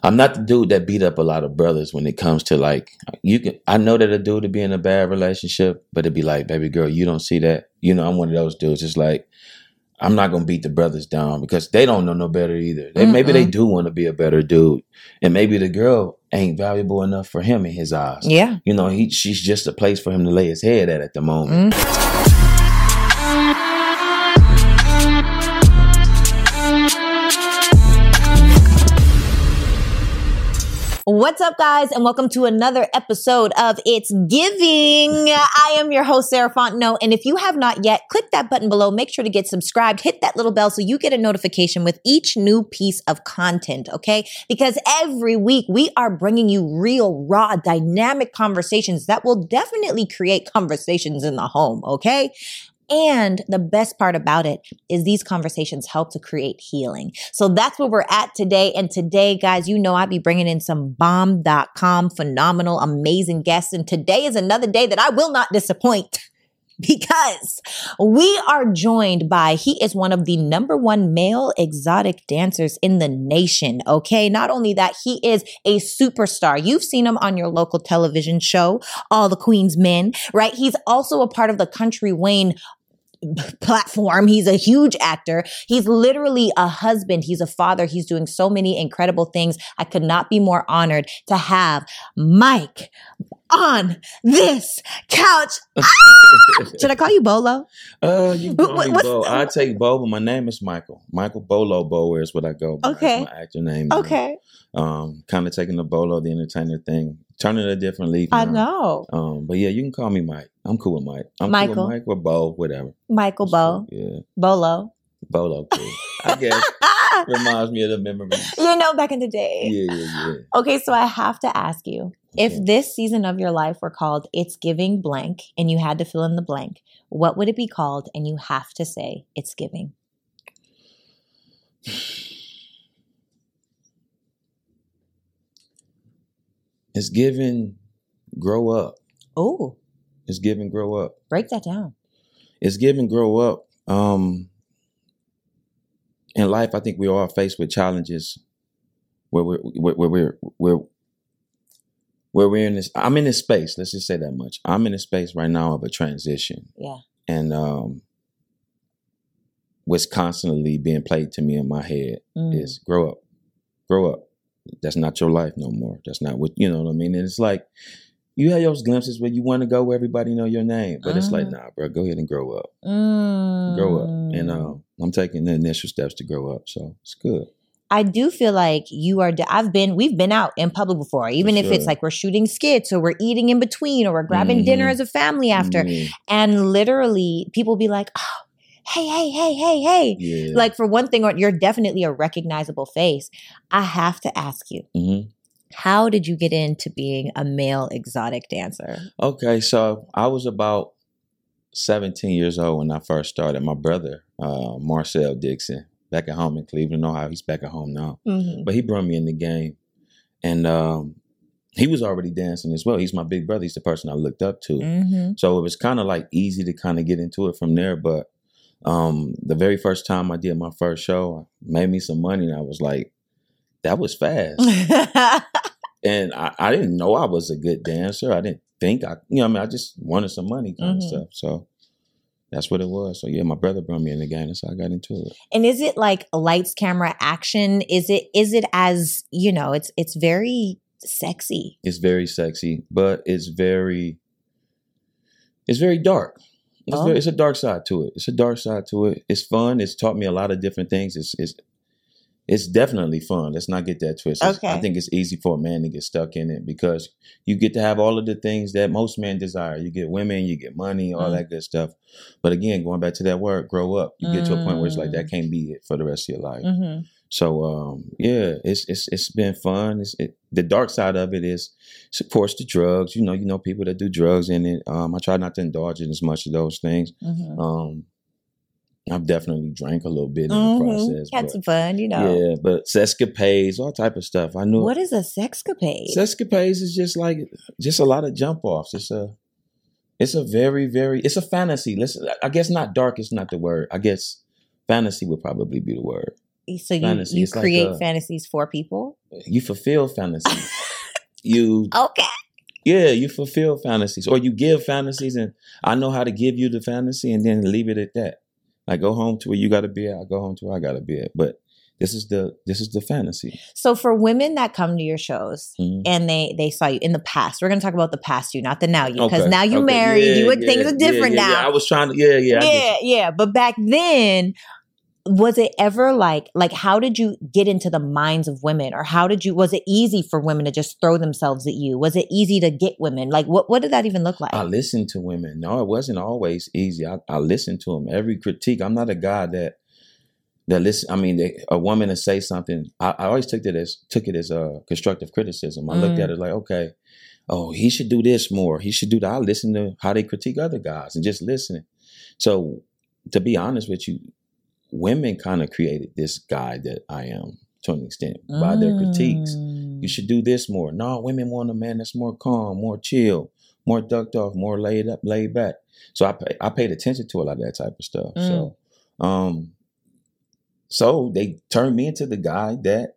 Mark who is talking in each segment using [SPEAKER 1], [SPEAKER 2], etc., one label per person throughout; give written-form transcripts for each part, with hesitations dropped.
[SPEAKER 1] I'm not the dude that beat up a lot of brothers when it comes to like, I know that a dude to be in a bad relationship, but it'd be like, baby girl, you don't see that. You know, I'm one of those dudes. It's like, I'm not going to beat the brothers down because they don't know no better either. Maybe they do want to be a better dude. And maybe the girl ain't valuable enough for him in his eyes.
[SPEAKER 2] Yeah.
[SPEAKER 1] You know, she's just a place for him to lay his head at the moment.
[SPEAKER 2] What's up, guys, and welcome to another episode of It's Giving. I am your host, Sarah Fontenot, and if you have not yet, click that button below. Make sure to get subscribed. Hit that little bell so you get a notification with each new piece of content, okay? Because every week we are bringing you real, raw, dynamic conversations that will definitely create conversations in the home, okay? And the best part about it is these conversations help to create healing. So that's where we're at today. And today, guys, you know I'll be bringing in some bomb.com phenomenal, amazing guests. And today is another day that I will not disappoint because we are joined by, he is one of the #1 male exotic dancers in the nation. Okay. Not only that, he is a superstar. You've seen him on your local television show, All the Queen's Men, right? He's also a part of the Country Wayne platform. He's a huge actor. He's literally a husband. He's a father. He's doing so many incredible things. I could not be more honored to have Mike on this couch. Should I call you Bolo?
[SPEAKER 1] You call me Bo. I take Bo, but my name is Michael. Michael Bolo Bower is what I go by.
[SPEAKER 2] Okay.
[SPEAKER 1] That's my actor name.
[SPEAKER 2] Okay.
[SPEAKER 1] Kind of taking the Bolo, the entertainer thing, turning a different leaf.
[SPEAKER 2] I know.
[SPEAKER 1] But yeah, you can call me Mike. I'm cool with Mike. I'm
[SPEAKER 2] Michael.
[SPEAKER 1] cool with Mike or Bo, whatever.
[SPEAKER 2] Michael Bo.
[SPEAKER 1] Cool. Yeah.
[SPEAKER 2] Bolo.
[SPEAKER 1] Bolo, cool. I guess. Reminds me of the memories.
[SPEAKER 2] You know, back in the day.
[SPEAKER 1] Yeah.
[SPEAKER 2] Okay, so I have to ask you, if this season of your life were called It's Giving blank and you had to fill in the blank, what would it be called? And you have to say It's Giving.
[SPEAKER 1] It's giving grow up.
[SPEAKER 2] Oh.
[SPEAKER 1] It's giving grow up.
[SPEAKER 2] Break that down.
[SPEAKER 1] It's giving grow up. In life, I think we're all faced with challenges where we're in this. I'm in this space. Let's just say that much. I'm in a space right now of a transition.
[SPEAKER 2] Yeah.
[SPEAKER 1] And what's constantly being played to me in my head is grow up. Grow up. That's not your life no more. That's not what, you know what I mean? And it's like, you have those glimpses where you want to go where everybody know your name. But it's like, nah, bro, go ahead and grow up. Grow up. And I'm taking the initial steps to grow up. So it's good.
[SPEAKER 2] I do feel like you are, we've been out in public before, even if it's like we're shooting skits or we're eating in between or we're grabbing dinner as a family after. And literally people be like, oh, hey.
[SPEAKER 1] Yeah.
[SPEAKER 2] Like for one thing, you're definitely a recognizable face. I have to ask you, how did you get into being a male exotic dancer?
[SPEAKER 1] Okay, so I was about 17 years old when I first started. My brother, Marcel Dixon, back at home in Cleveland, Ohio. He's back at home now. But he brought me in the game. And he was already dancing as well. He's my big brother. He's the person I looked up to. So it was kind of like easy to kind of get into it from there. But the very first time I did my first show, I made me some money. And I was like, that was fast. And I didn't know I was a good dancer. I didn't think I just wanted some money kind of stuff. So that's what it was. So yeah, my brother brought me in the game. That's how I got into it.
[SPEAKER 2] And is it like lights, camera, action? Is it as, it's very sexy.
[SPEAKER 1] It's very sexy, but it's very dark. It's a dark side to it. It's fun. It's taught me a lot of different things. It's definitely fun. Let's not get that twisted.
[SPEAKER 2] Okay.
[SPEAKER 1] I think it's easy for a man to get stuck in it because you get to have all of the things that most men desire. You get women, you get money, all that good stuff. But again, going back to that word, grow up. You get to a point where it's like that can't be it for the rest of your life. So yeah, it's been fun. The dark side of it is, of course, the drugs. You know people that do drugs in it. I try not to indulge in as much of those things. I've definitely drank a little bit in the process.
[SPEAKER 2] Had some fun,
[SPEAKER 1] Yeah, but sexcapades, all type of stuff. I knew.
[SPEAKER 2] What is a sexcapade?
[SPEAKER 1] Sexcapades is just a lot of jump offs. It's a very, very, it's a fantasy. I guess not dark is not the word. I guess fantasy would probably be the word.
[SPEAKER 2] So you create fantasies for people?
[SPEAKER 1] You fulfill fantasies. You
[SPEAKER 2] okay.
[SPEAKER 1] Yeah, you fulfill fantasies, or you give fantasies, and I know how to give you the fantasy, and then leave it at that. I go home to where you got to be at. I go home to where I got to be at. But this is the fantasy.
[SPEAKER 2] So for women that come to your shows and they saw you in the past, we're going to talk about the past you, not the now you, because now you married, things are different now.
[SPEAKER 1] Yeah, I was trying to,
[SPEAKER 2] yeah. But back then, was it ever like how did you get into the minds of women, or was it easy for women to just throw themselves at you? Was it easy to get women? Like what did that even look like?
[SPEAKER 1] I listened to women. No, it wasn't always easy. I listened to them. Every critique. I'm not a guy that listen. I mean, a woman to say something, I always took it as constructive criticism. I looked at it like, okay, oh, he should do this more. He should do that. I listen to how they critique other guys and just listening. So to be honest with you, women kind of created this guy that I am to an extent by their critiques. You should do this more. No, women want a man that's more calm, more chill, more ducked off, more laid back. So I paid attention to a lot of that type of stuff. So they turned me into the guy that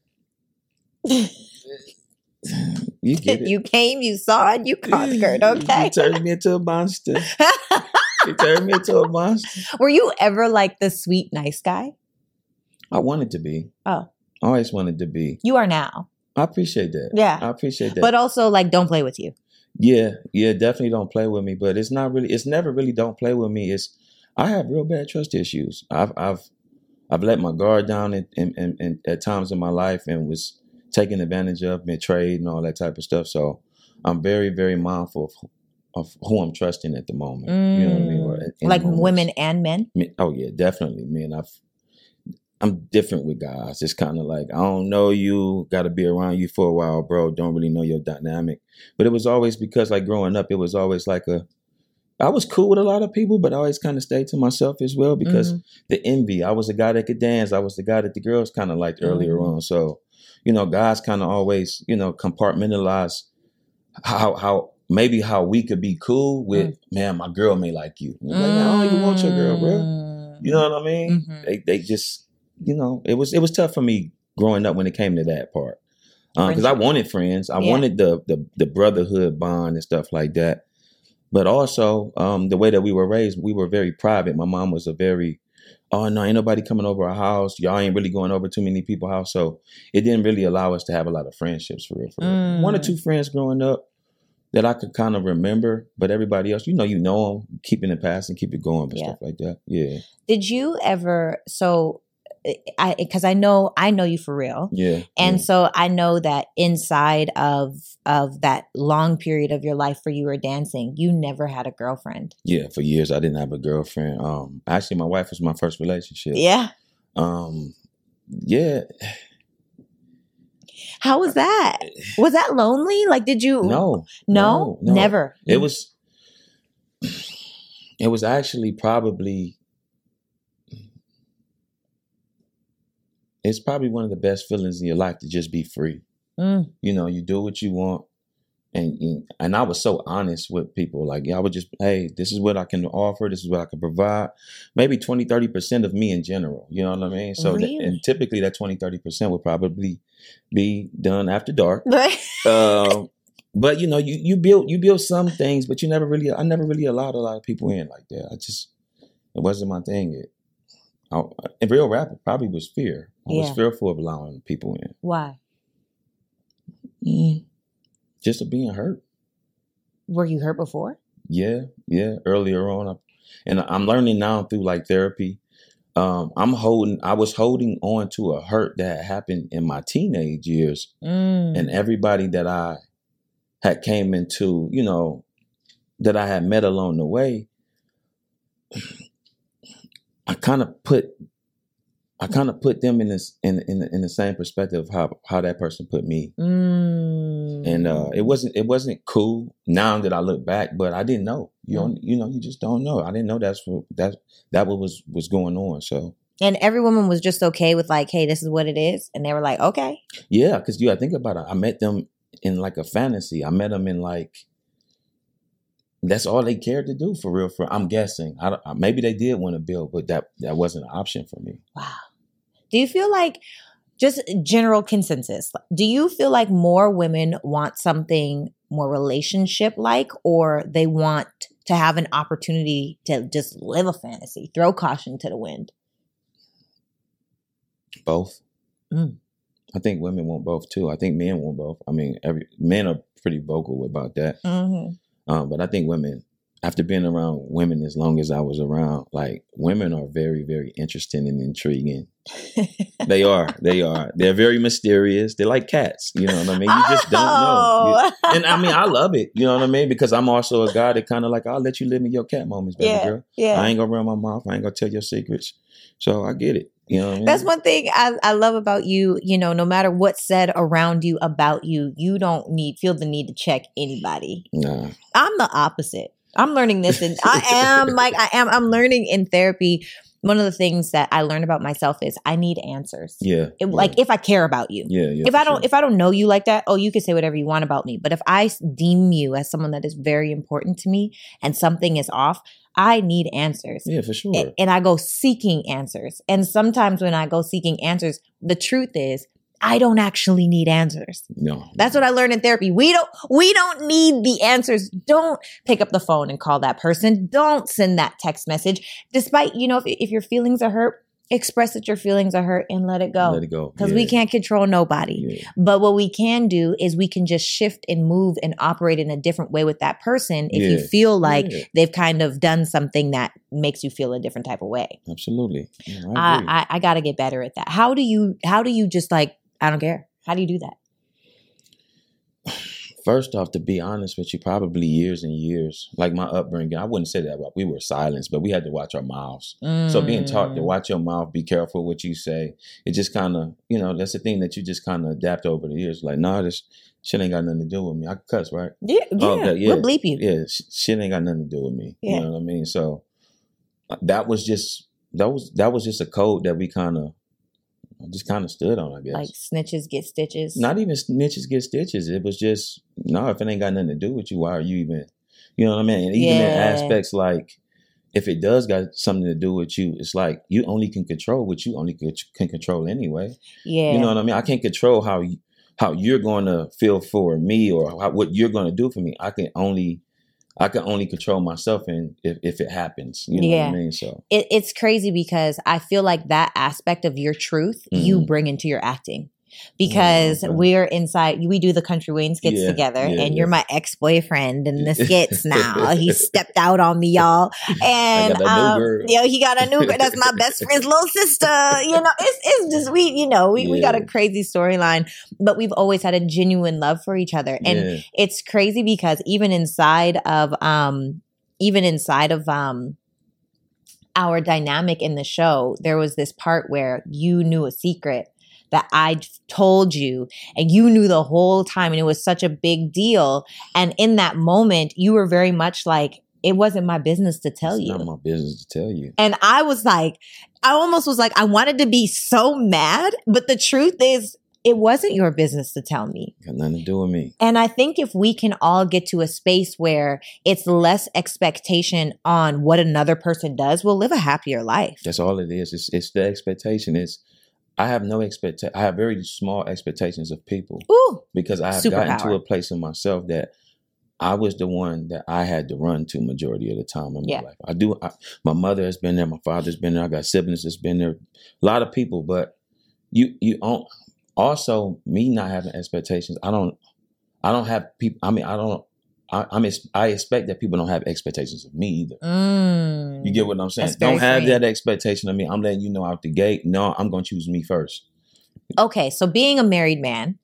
[SPEAKER 1] you get it.
[SPEAKER 2] You came, you saw it, you conquered. Okay,
[SPEAKER 1] you turned me into a monster. You turned me into a monster.
[SPEAKER 2] Were you ever like the sweet, nice guy?
[SPEAKER 1] I wanted to be.
[SPEAKER 2] Oh.
[SPEAKER 1] I always wanted to be.
[SPEAKER 2] You are now.
[SPEAKER 1] I appreciate that.
[SPEAKER 2] Yeah.
[SPEAKER 1] I appreciate that.
[SPEAKER 2] But also, like, don't play with you.
[SPEAKER 1] Yeah, definitely don't play with me. But it's never really don't play with me. I have real bad trust issues. I've let my guard down and at times in my life and was taken advantage of, betrayed and all that type of stuff. So I'm very, very mindful of who I'm trusting at the moment. You know what I mean? Or
[SPEAKER 2] like women and men?
[SPEAKER 1] Oh yeah, definitely. Men, I'm different with guys. It's kind of like, I don't know you, got to be around you for a while, bro. Don't really know your dynamic. But it was always because like growing up, it was always like I was cool with a lot of people, but I always kind of stayed to myself as well because the envy. I was a guy that could dance. I was the guy that the girls kind of liked earlier on. So, guys kind of always, compartmentalize how we could be cool with, man, my girl may like you. Like, I don't even want your girl, bro. You know what I mean? They just, it was tough for me growing up when it came to that part. Because I wanted friends. I wanted the brotherhood bond and stuff like that. But also, the way that we were raised, we were very private. My mom was oh no, ain't nobody coming over our house. Y'all ain't really going over too many people's house. So it didn't really allow us to have a lot of friendships for real. One or two friends growing up that I could kind of remember, but everybody else, you know them, keeping it passing, keep it going, but stuff like that. Yeah.
[SPEAKER 2] Did you ever, because I know you for real.
[SPEAKER 1] Yeah.
[SPEAKER 2] And so I know that inside of that long period of your life where you were dancing, you never had a girlfriend.
[SPEAKER 1] Yeah. For years, I didn't have a girlfriend. Actually, my wife was my first relationship.
[SPEAKER 2] Yeah.
[SPEAKER 1] Yeah.
[SPEAKER 2] How was that? Was that lonely? Like, did you?
[SPEAKER 1] No,
[SPEAKER 2] never.
[SPEAKER 1] It was actually probably, it's probably one of the best feelings in your life to just be free. You do what you want. And I was so honest with people. Like, I would just, hey, this is what I can offer. This is what I can provide. Maybe 20, 30% of me in general. You know what I mean? So,
[SPEAKER 2] really?
[SPEAKER 1] And typically that 20, 30% would probably be done after dark. But you build some things, but I never really allowed a lot of people in like that. It wasn't my thing. In real rap, it probably was fear. I was fearful of allowing people in.
[SPEAKER 2] Why?
[SPEAKER 1] Just of being hurt.
[SPEAKER 2] Were you hurt before?
[SPEAKER 1] Yeah. Earlier on, and I'm learning now through like therapy. I was holding on to a hurt that happened in my teenage years, and everybody that I had came into, that I had met along the way, I kind of put them in this in the same perspective of how that person put me, and it wasn't cool now that I look back, but I didn't know. You just don't know. I didn't know that was going on. So,
[SPEAKER 2] and every woman was just okay with like, hey, this is what it is, and they were like, okay,
[SPEAKER 1] yeah, because you gotta think about it. I met them in like a fantasy. I met them in like, that's all they cared to do for real. I'm guessing. Maybe they did want to build, but that wasn't an option for me.
[SPEAKER 2] Wow. Do you feel like, just general consensus, do you feel like more women want something more relationship-like, or they want to have an opportunity to just live a fantasy, throw caution to the wind?
[SPEAKER 1] Both. I think women want both too. I think men want both. I mean, men are pretty vocal about that. But I think women, after being around women as long as I was around, like, women are very, very interesting and intriguing. They are. They're very mysterious. They're like cats. You know what I mean? You just don't know. And I mean, I love it. You know what I mean? Because I'm also a guy that kind of like, I'll let you live in your cat moments, baby girl.
[SPEAKER 2] Yeah.
[SPEAKER 1] I ain't gonna run my mouth. I ain't gonna tell your secrets. So I get it. You know what I mean?
[SPEAKER 2] That's one thing I love about you. You know, no matter what's said around you about you, you don't feel the need to check anybody.
[SPEAKER 1] Nah.
[SPEAKER 2] I'm the opposite. I'm learning this, and I'm learning in therapy. One of the things that I learned about myself is I need answers. Like, if I care about you. If I don't know you like that, you can say whatever you want about me. But if I deem you as someone that is very important to me and something is off, I need answers.
[SPEAKER 1] Yeah, for sure.
[SPEAKER 2] And I go seeking answers. And sometimes when I go seeking answers, the truth is, I don't actually need answers.
[SPEAKER 1] No.
[SPEAKER 2] That's what I learned in therapy. We don't need the answers. Don't pick up the phone and call that person. Don't send that text message. Despite, if your feelings are hurt, express that your feelings are hurt and let it go.
[SPEAKER 1] Let it go.
[SPEAKER 2] Because we can't control nobody.
[SPEAKER 1] Yeah.
[SPEAKER 2] But what we can do is we can just shift and move and operate in a different way with that person if you feel like they've kind of done something that makes you feel a different type of way.
[SPEAKER 1] Absolutely. Yeah, I agree.
[SPEAKER 2] I got to get better at that. How do you just like, I don't care. How do you do that?
[SPEAKER 1] First off, to be honest with you, probably years and years. Like my upbringing, I wouldn't say that we were silenced, but we had to watch our mouths. So being taught to watch your mouth, be careful what you say, it just kind of, that's the thing that you just kind of adapt over the years. Like, nah, this shit ain't got nothing to do with me. I can cuss, right?
[SPEAKER 2] Yeah. We'll bleep you.
[SPEAKER 1] Yeah, shit ain't got nothing to do with me. Yeah. You know what I mean? So that was just a code that we kind of stood on, I guess.
[SPEAKER 2] Like snitches get stitches.
[SPEAKER 1] Not even snitches get stitches. It was just, no, if it ain't got nothing to do with you, why are you even, you know what I mean? And even in aspects like, if it does got something to do with you, it's like you only can control what you only can control anyway. Yeah. You know what I mean? I can't control how you're going to feel for me or what you're going to do for me. I can only control myself, and if it happens, you know what I mean? So
[SPEAKER 2] it's crazy because I feel like that aspect of your truth you bring into your acting. Because we're inside, we do the Country Wayne skits together, and you're my ex-boyfriend in the skits now. He stepped out on me, y'all. And he got a new girl. That's my best friend's little sister. It's just we got a crazy storyline, but we've always had a genuine love for each other. And it's crazy because even inside of our dynamic in the show, there was this part where you knew a secret that I told you, and you knew the whole time, and it was such a big deal. And in that moment, you were very much like, it wasn't my business to tell you.
[SPEAKER 1] It's not my business to tell you.
[SPEAKER 2] And I almost was like, I wanted to be so mad, but the truth is, it wasn't your business to tell me.
[SPEAKER 1] Got nothing to do with me.
[SPEAKER 2] And I think if we can all get to a space where it's less expectation on what another person does, we'll live a happier life.
[SPEAKER 1] That's all it is. It's the expectation. I have no expectation. I have very small expectations of people.
[SPEAKER 2] Ooh,
[SPEAKER 1] because I have gotten to a place in myself that I was the one that I had to run to majority of the time in my life. My mother has been there. My father's been there. I got siblings that's been there. A lot of people, but you also me not having expectations. I don't have people. I mean, I expect that people don't have expectations of me either. You get what I'm saying? Don't have that expectation of me. I'm letting you know out the gate. No, I'm going to choose me first.
[SPEAKER 2] Okay, so being a married man,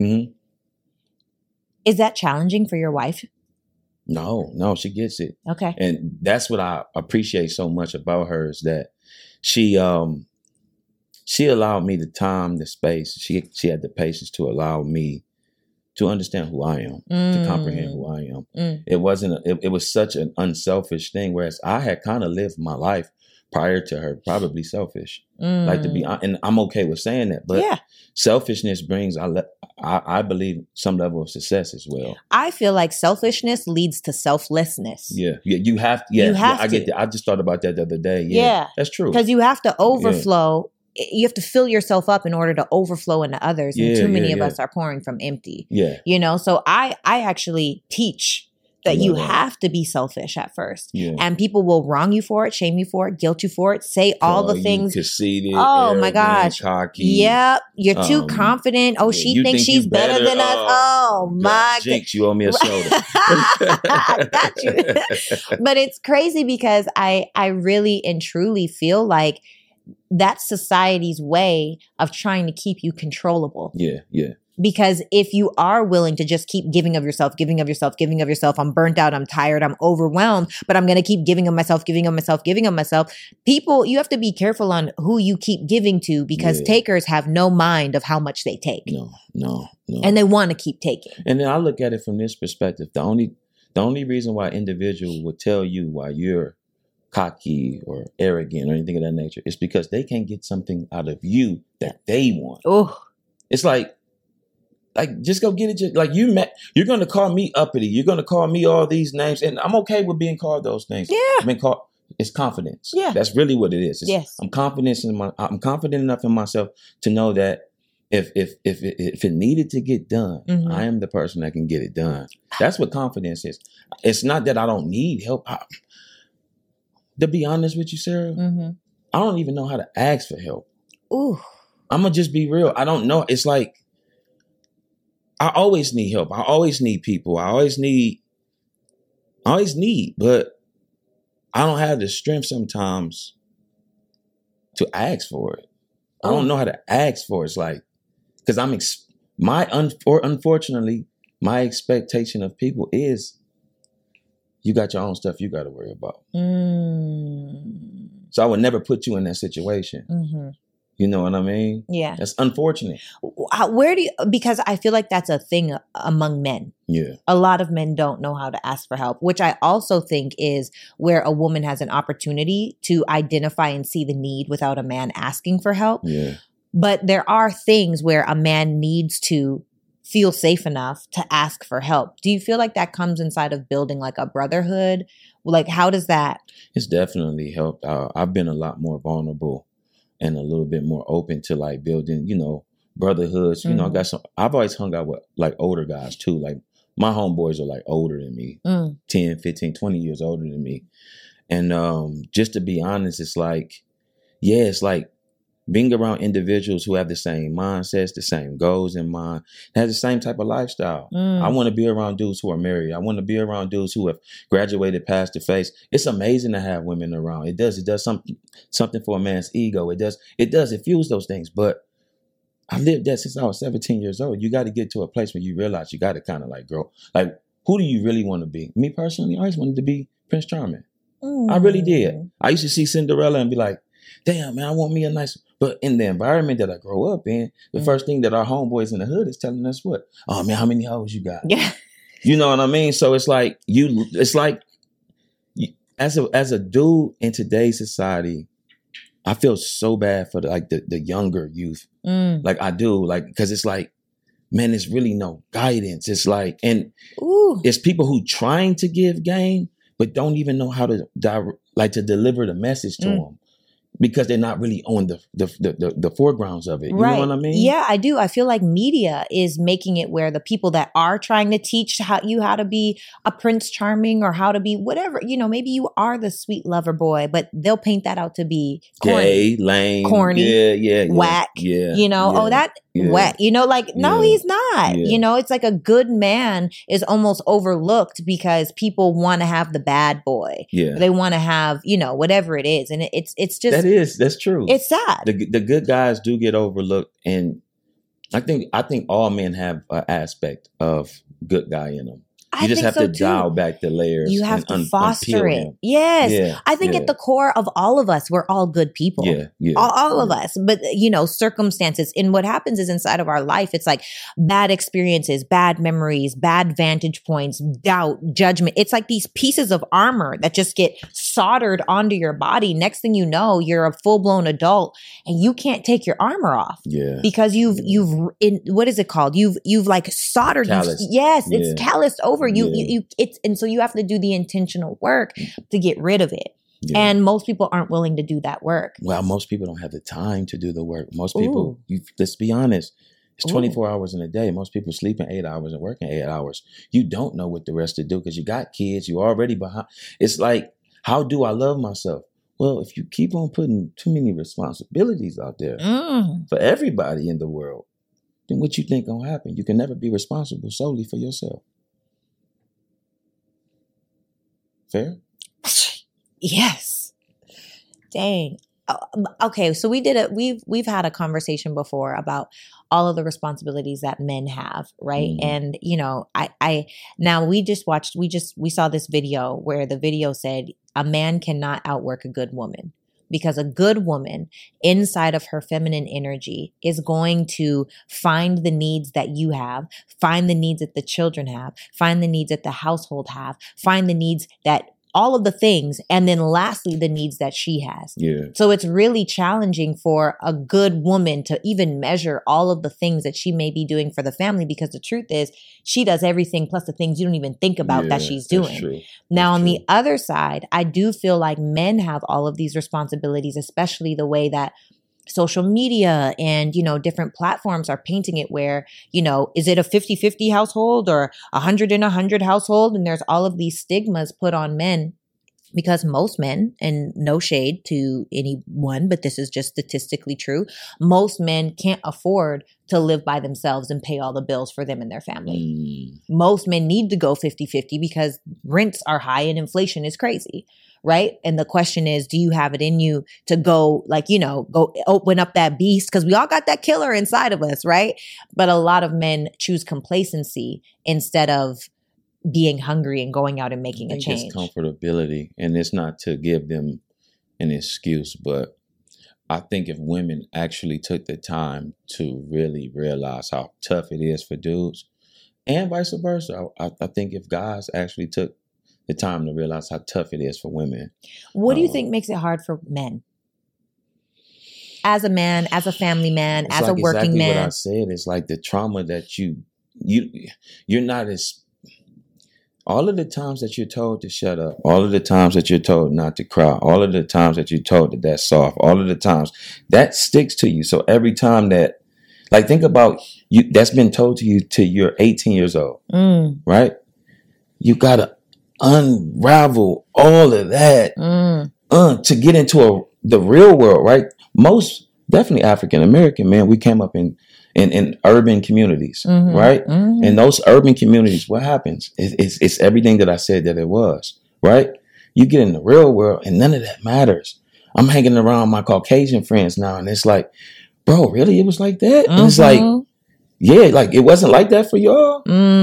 [SPEAKER 2] is that challenging for your wife?
[SPEAKER 1] No, she gets it.
[SPEAKER 2] Okay.
[SPEAKER 1] And that's what I appreciate so much about her is that she allowed me the time, the space. She had the patience to allow me to understand who I am, to comprehend who I am. It wasn't, it was such an unselfish thing, whereas I had kind of lived my life prior to her, probably selfish. Like to be, and I'm okay with saying that, but selfishness brings, I believe, some level of success as well.
[SPEAKER 2] I feel like selfishness leads to selflessness.
[SPEAKER 1] Yeah, you have to. I get that. I just thought about that the other day. Yeah, that's true.
[SPEAKER 2] Because you have to overflow you have to fill yourself up in order to overflow into others. And too many of us are pouring from empty.
[SPEAKER 1] Yeah.
[SPEAKER 2] You know, so I actually teach that you have to be selfish at first. Yeah. And people will wrong you for it, shame you for it, guilt you for it, say all the things.
[SPEAKER 1] Conceited,
[SPEAKER 2] oh my gosh.
[SPEAKER 1] Cocky.
[SPEAKER 2] Yep. You're too confident. Oh, she thinks she's better than us. Oh my God.
[SPEAKER 1] Jinx, you owe me a soda.
[SPEAKER 2] I got you. But it's crazy because I really and truly feel like that's society's way of trying to keep you controllable.
[SPEAKER 1] Yeah, yeah.
[SPEAKER 2] Because if you are willing to just keep giving of yourself, I'm burnt out, I'm tired, I'm overwhelmed, but I'm going to keep giving of myself. People, you have to be careful on who you keep giving to because takers have no mind of how much they take.
[SPEAKER 1] No.
[SPEAKER 2] And they want to keep taking.
[SPEAKER 1] And then I look at it from this perspective. The only reason why an individual would tell you why you're cocky or arrogant or anything of that nature is because they can't get something out of you that they want.
[SPEAKER 2] Oh,
[SPEAKER 1] it's like just go get it. You're going to call me uppity. You're going to call me all these names, and I'm okay with being called those things.
[SPEAKER 2] Yeah,
[SPEAKER 1] I've been called. It's confidence.
[SPEAKER 2] Yeah,
[SPEAKER 1] that's really what it is.
[SPEAKER 2] Yes,
[SPEAKER 1] I'm confident enough in myself to know that if it needed to get done, I am the person that can get it done. That's what confidence is. It's not that I don't need help. To be honest with you, Sarah, I don't even know how to ask for help.
[SPEAKER 2] Ooh,
[SPEAKER 1] I'm gonna just be real. I don't know. It's like I always need help. I always need people. I always need, but I don't have the strength sometimes to ask for it. I don't know how to ask for it. It's like, because unfortunately, my expectation of people is you got your own stuff you got to worry about. So I would never put you in that situation. You know what I mean?
[SPEAKER 2] Yeah.
[SPEAKER 1] That's unfortunate.
[SPEAKER 2] Because I feel like that's a thing among men.
[SPEAKER 1] Yeah.
[SPEAKER 2] A lot of men don't know how to ask for help, which I also think is where a woman has an opportunity to identify and see the need without a man asking for help.
[SPEAKER 1] Yeah.
[SPEAKER 2] But there are things where a man needs to feel safe enough to ask for help. Do you feel like that comes inside of building like a brotherhood? Like, how does that?
[SPEAKER 1] It's definitely helped. I've been a lot more vulnerable and a little bit more open to like building, brotherhoods. I've always hung out with like older guys too. Like my homeboys are like older than me, 10, 15, 20 years older than me. And just to be honest, it's like being around individuals who have the same mindsets, the same goals in mind, have the same type of lifestyle. I want to be around dudes who are married. I want to be around dudes who have graduated past the face. It's amazing to have women around. It does something for a man's ego. It fuels those things. But I lived that since I was 17 years old. You got to get to a place where you realize you got to kind of like grow. Like, who do you really want to be? Me personally, I always wanted to be Prince Charming. I really did. I used to see Cinderella and be like, damn, man, I want me a nice... But in the environment that I grow up in, the first thing that our homeboys in the hood is telling us what? Oh, man, how many hoes you got?
[SPEAKER 2] Yeah.
[SPEAKER 1] You know what I mean? So it's like, as a dude in today's society, I feel so bad for the younger youth. Like I do, like, because it's like, man, there's really no guidance. It's like, and it's people who trying to give game, but don't even know how to deliver the message to them. Because they're not really on the foregrounds of it. You know what I mean?
[SPEAKER 2] Yeah, I do. I feel like media is making it where the people that are trying to teach you how to be a Prince Charming or how to be whatever, maybe you are the sweet lover boy, but they'll paint that out to be corny,
[SPEAKER 1] gay, lame,
[SPEAKER 2] corny, whack.
[SPEAKER 1] Yeah,
[SPEAKER 2] whack. No, he's not.
[SPEAKER 1] Yeah.
[SPEAKER 2] It's like a good man is almost overlooked because people want to have the bad boy.
[SPEAKER 1] Yeah,
[SPEAKER 2] they want to have whatever it is, and it's just.
[SPEAKER 1] That's true.
[SPEAKER 2] It's sad.
[SPEAKER 1] The good guys do get overlooked, and I think all men have an aspect of good guy in them. You just have to dial back the layers.
[SPEAKER 2] You have to foster it. Yes.
[SPEAKER 1] Yeah,
[SPEAKER 2] I think at the core of all of us, we're all good people.
[SPEAKER 1] Yeah.
[SPEAKER 2] All of us. But, circumstances. And what happens is inside of our life, it's like bad experiences, bad memories, bad vantage points, doubt, judgment. It's like these pieces of armor that just get soldered onto your body. Next thing you know, you're a full-blown adult and you can't take your armor off.
[SPEAKER 1] Yeah.
[SPEAKER 2] Because what is it called? You've like soldered. It's calloused over. And so you have to do the intentional work to get rid of it. Yeah. And most people aren't willing to do that work.
[SPEAKER 1] Well, most people don't have the time to do the work. Most people, let's be honest, it's 24 hours in a day. Most people sleeping 8 hours and working 8 hours. You don't know what the rest to do because you got kids. You're already behind. It's like, how do I love myself? Well, if you keep on putting too many responsibilities out there for everybody in the world, then what you think gonna happen? You can never be responsible solely for yourself. Fair?
[SPEAKER 2] Yes. Dang. Okay, so we've had a conversation before about all of the responsibilities that men have, right? And you know, we saw this video where the video said a man cannot outwork a good woman, because a good woman inside of her feminine energy is going to find the needs that you have, find the needs that the children have, find the needs that the household have, find the needs that all of the things, and then lastly, the needs that she has.
[SPEAKER 1] Yeah.
[SPEAKER 2] So it's really challenging for a good woman to even measure all of the things that she may be doing for the family, because the truth is she does everything plus the things you don't even think about that she's doing.
[SPEAKER 1] True.
[SPEAKER 2] Now, on the other side, I do feel like men have all of these responsibilities, especially the way that social media and, you know, different platforms are painting it where, you know, is it a 50-50 household or 100-100 household? And there's all of these stigmas put on men, because most men, and no shade to anyone, but this is just statistically true, most men can't afford to live by themselves and pay all the bills for them and their family. Most men need to go 50-50 because rents are high and inflation is crazy. Right. And the question is, do you have it in you to go, like, you know, go open up that beast? Because we all got that killer inside of us. Right. But a lot of men choose complacency instead of being hungry and going out and making a change.
[SPEAKER 1] It's comfortability. And it's not to give them an excuse, but I think if women actually took the time to really realize how tough it is for dudes, and vice versa, I think if guys actually took the time to realize how tough it is for women.
[SPEAKER 2] What do you think makes it hard for men? As a man, as a family man, as a working man.
[SPEAKER 1] What I said is like the trauma that you're not as, all of the times that you're told to shut up, all of the times that you're told not to cry, all of the times that you're told that that's soft, all of the times that sticks to you. So every time that, like, think about you, that's been told to you till you're 18 years old, right? You gotta unravel all of that to get into the real world, right? Most definitely African American, man, we came up in urban communities, right? In those urban communities, what happens? It's everything that I said that it was, right? You get in the real world and none of that matters. I'm hanging around my Caucasian friends now, and it's like, bro, really? It was like that? And it's like, yeah, like it wasn't like that for y'all.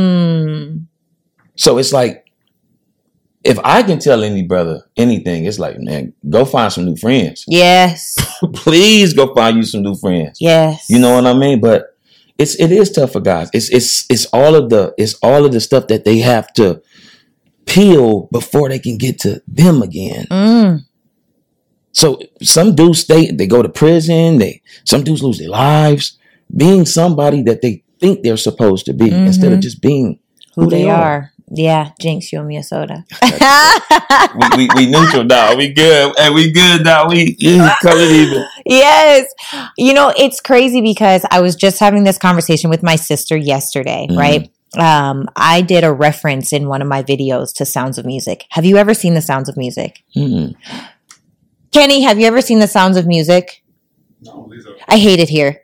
[SPEAKER 1] So it's like, if I can tell any brother anything, it's like, man, go find some new friends.
[SPEAKER 2] Yes.
[SPEAKER 1] Please go find you some new friends.
[SPEAKER 2] Yes.
[SPEAKER 1] You know what I mean? But it is tough for guys. It's all of the stuff that they have to peel before they can get to them again. So some dudes they go to prison. Some dudes lose their lives being somebody that they think they're supposed to be instead of just being who they are.
[SPEAKER 2] Yeah, Jinx, you owe me a soda.
[SPEAKER 1] we neutral now. We good. And we good now. We coming even.
[SPEAKER 2] Yes. You know, it's crazy because I was just having this conversation with my sister yesterday, right? I did a reference in one of my videos to Sounds of Music. Have you ever seen The Sounds of Music? Kenny, have you ever seen The Sounds of Music?
[SPEAKER 3] No, Lisa.
[SPEAKER 2] I hate it here.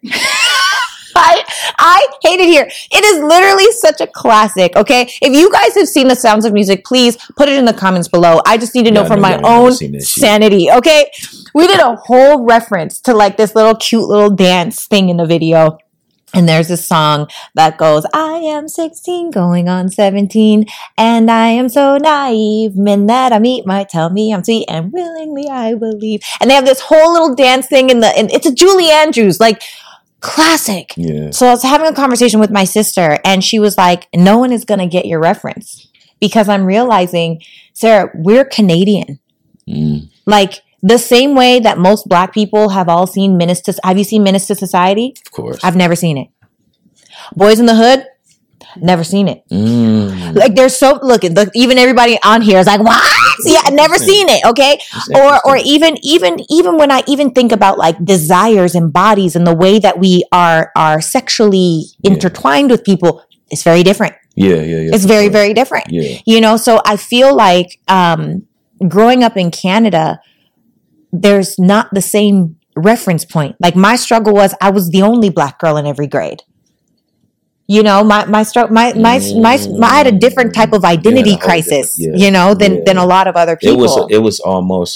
[SPEAKER 2] I hate it here. It is literally such a classic, okay? If you guys have seen The Sounds of Music, please put it in the comments below. I just need to know for my own sanity, okay? We did a whole reference to like this little cute little dance thing in the video. And there's a song that goes, I am 16 going on 17, and I am so naive. Men that I meet might tell me I'm sweet, and willingly I believe. And they have this whole little dance thing and it's a Julie Andrews, like, classic.
[SPEAKER 1] Yeah. So
[SPEAKER 2] I was having a conversation with my sister, and she was like, no one is going to get your reference, because I'm realizing, Sarah, we're Canadian. Like the same way that most Black people have all seen Menace to... Have you seen Menace to Society?
[SPEAKER 1] Of course.
[SPEAKER 2] I've never seen it. Boys in the Hood? Never seen it. Like there's even everybody on here is like, what? Yeah, never seen it. Okay. Or even when I even think about like desires and bodies and the way that we are sexually intertwined with people, it's very different.
[SPEAKER 1] Yeah.
[SPEAKER 2] It's very, very different.
[SPEAKER 1] Yeah.
[SPEAKER 2] So I feel like, growing up in Canada, there's not the same reference point. Like my struggle was I was the only Black girl in every grade. I had a different type of identity crisis, than a lot of other people.
[SPEAKER 1] It was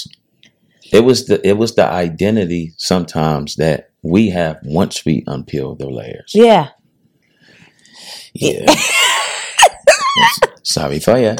[SPEAKER 1] the identity sometimes that we have once we unpeel the layers.
[SPEAKER 2] Yeah.
[SPEAKER 1] Yeah. Sorry for you.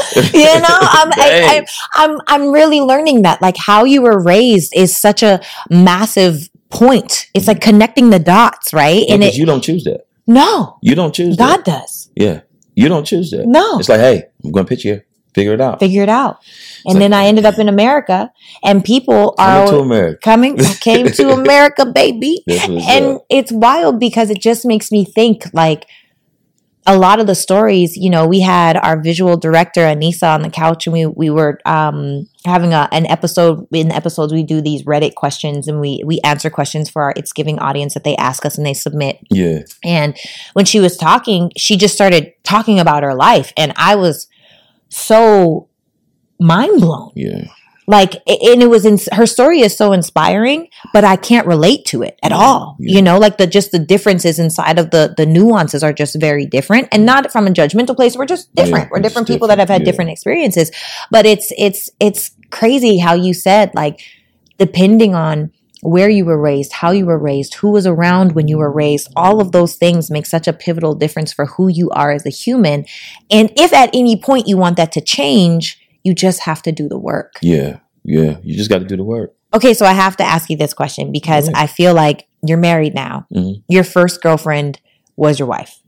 [SPEAKER 2] I'm really learning that like how you were raised is such a massive point. It's like connecting the dots, right?
[SPEAKER 1] Yeah, and you don't choose that.
[SPEAKER 2] No.
[SPEAKER 1] You don't choose
[SPEAKER 2] God
[SPEAKER 1] that.
[SPEAKER 2] does.
[SPEAKER 1] Yeah. You don't choose that.
[SPEAKER 2] No.
[SPEAKER 1] It's like, hey, I'm going to pitch you. Figure it out.
[SPEAKER 2] And then I ended up in America and people are came to America, baby. And it's wild because it just makes me think like a lot of the stories, we had our visual director, Anissa, on the couch and we were having an episode. In the episodes, we do these Reddit questions and we answer questions for our It's Giving audience that they ask us and they submit.
[SPEAKER 1] Yeah. And
[SPEAKER 2] when she was talking, she just started talking about her life. And I was so mind blown.
[SPEAKER 1] Yeah.
[SPEAKER 2] Like, and it was her story is so inspiring, but I can't relate to it at all.
[SPEAKER 1] Yeah.
[SPEAKER 2] Like the differences inside of the nuances are just very different and not from a judgmental place. We're just different. We're different people that have had different experiences, but it's crazy how you said like, depending on where you were raised, how you were raised, who was around when you were raised, all of those things make such a pivotal difference for who you are as a human. And if at any point you want that to change, you just have to do the work.
[SPEAKER 1] Yeah. Yeah. You just got to do the work.
[SPEAKER 2] Okay. So I have to ask you this question because I feel like you're married now.
[SPEAKER 1] Mm-hmm.
[SPEAKER 2] Your first girlfriend is your wife.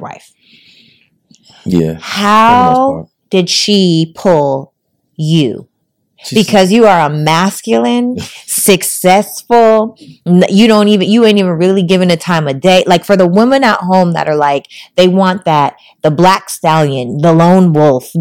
[SPEAKER 1] Yeah.
[SPEAKER 2] How did she pull you? Because you are a masculine, successful, you ain't even really given the time of day. Like for the women at home that are like, they want that, the black stallion, the lone wolf,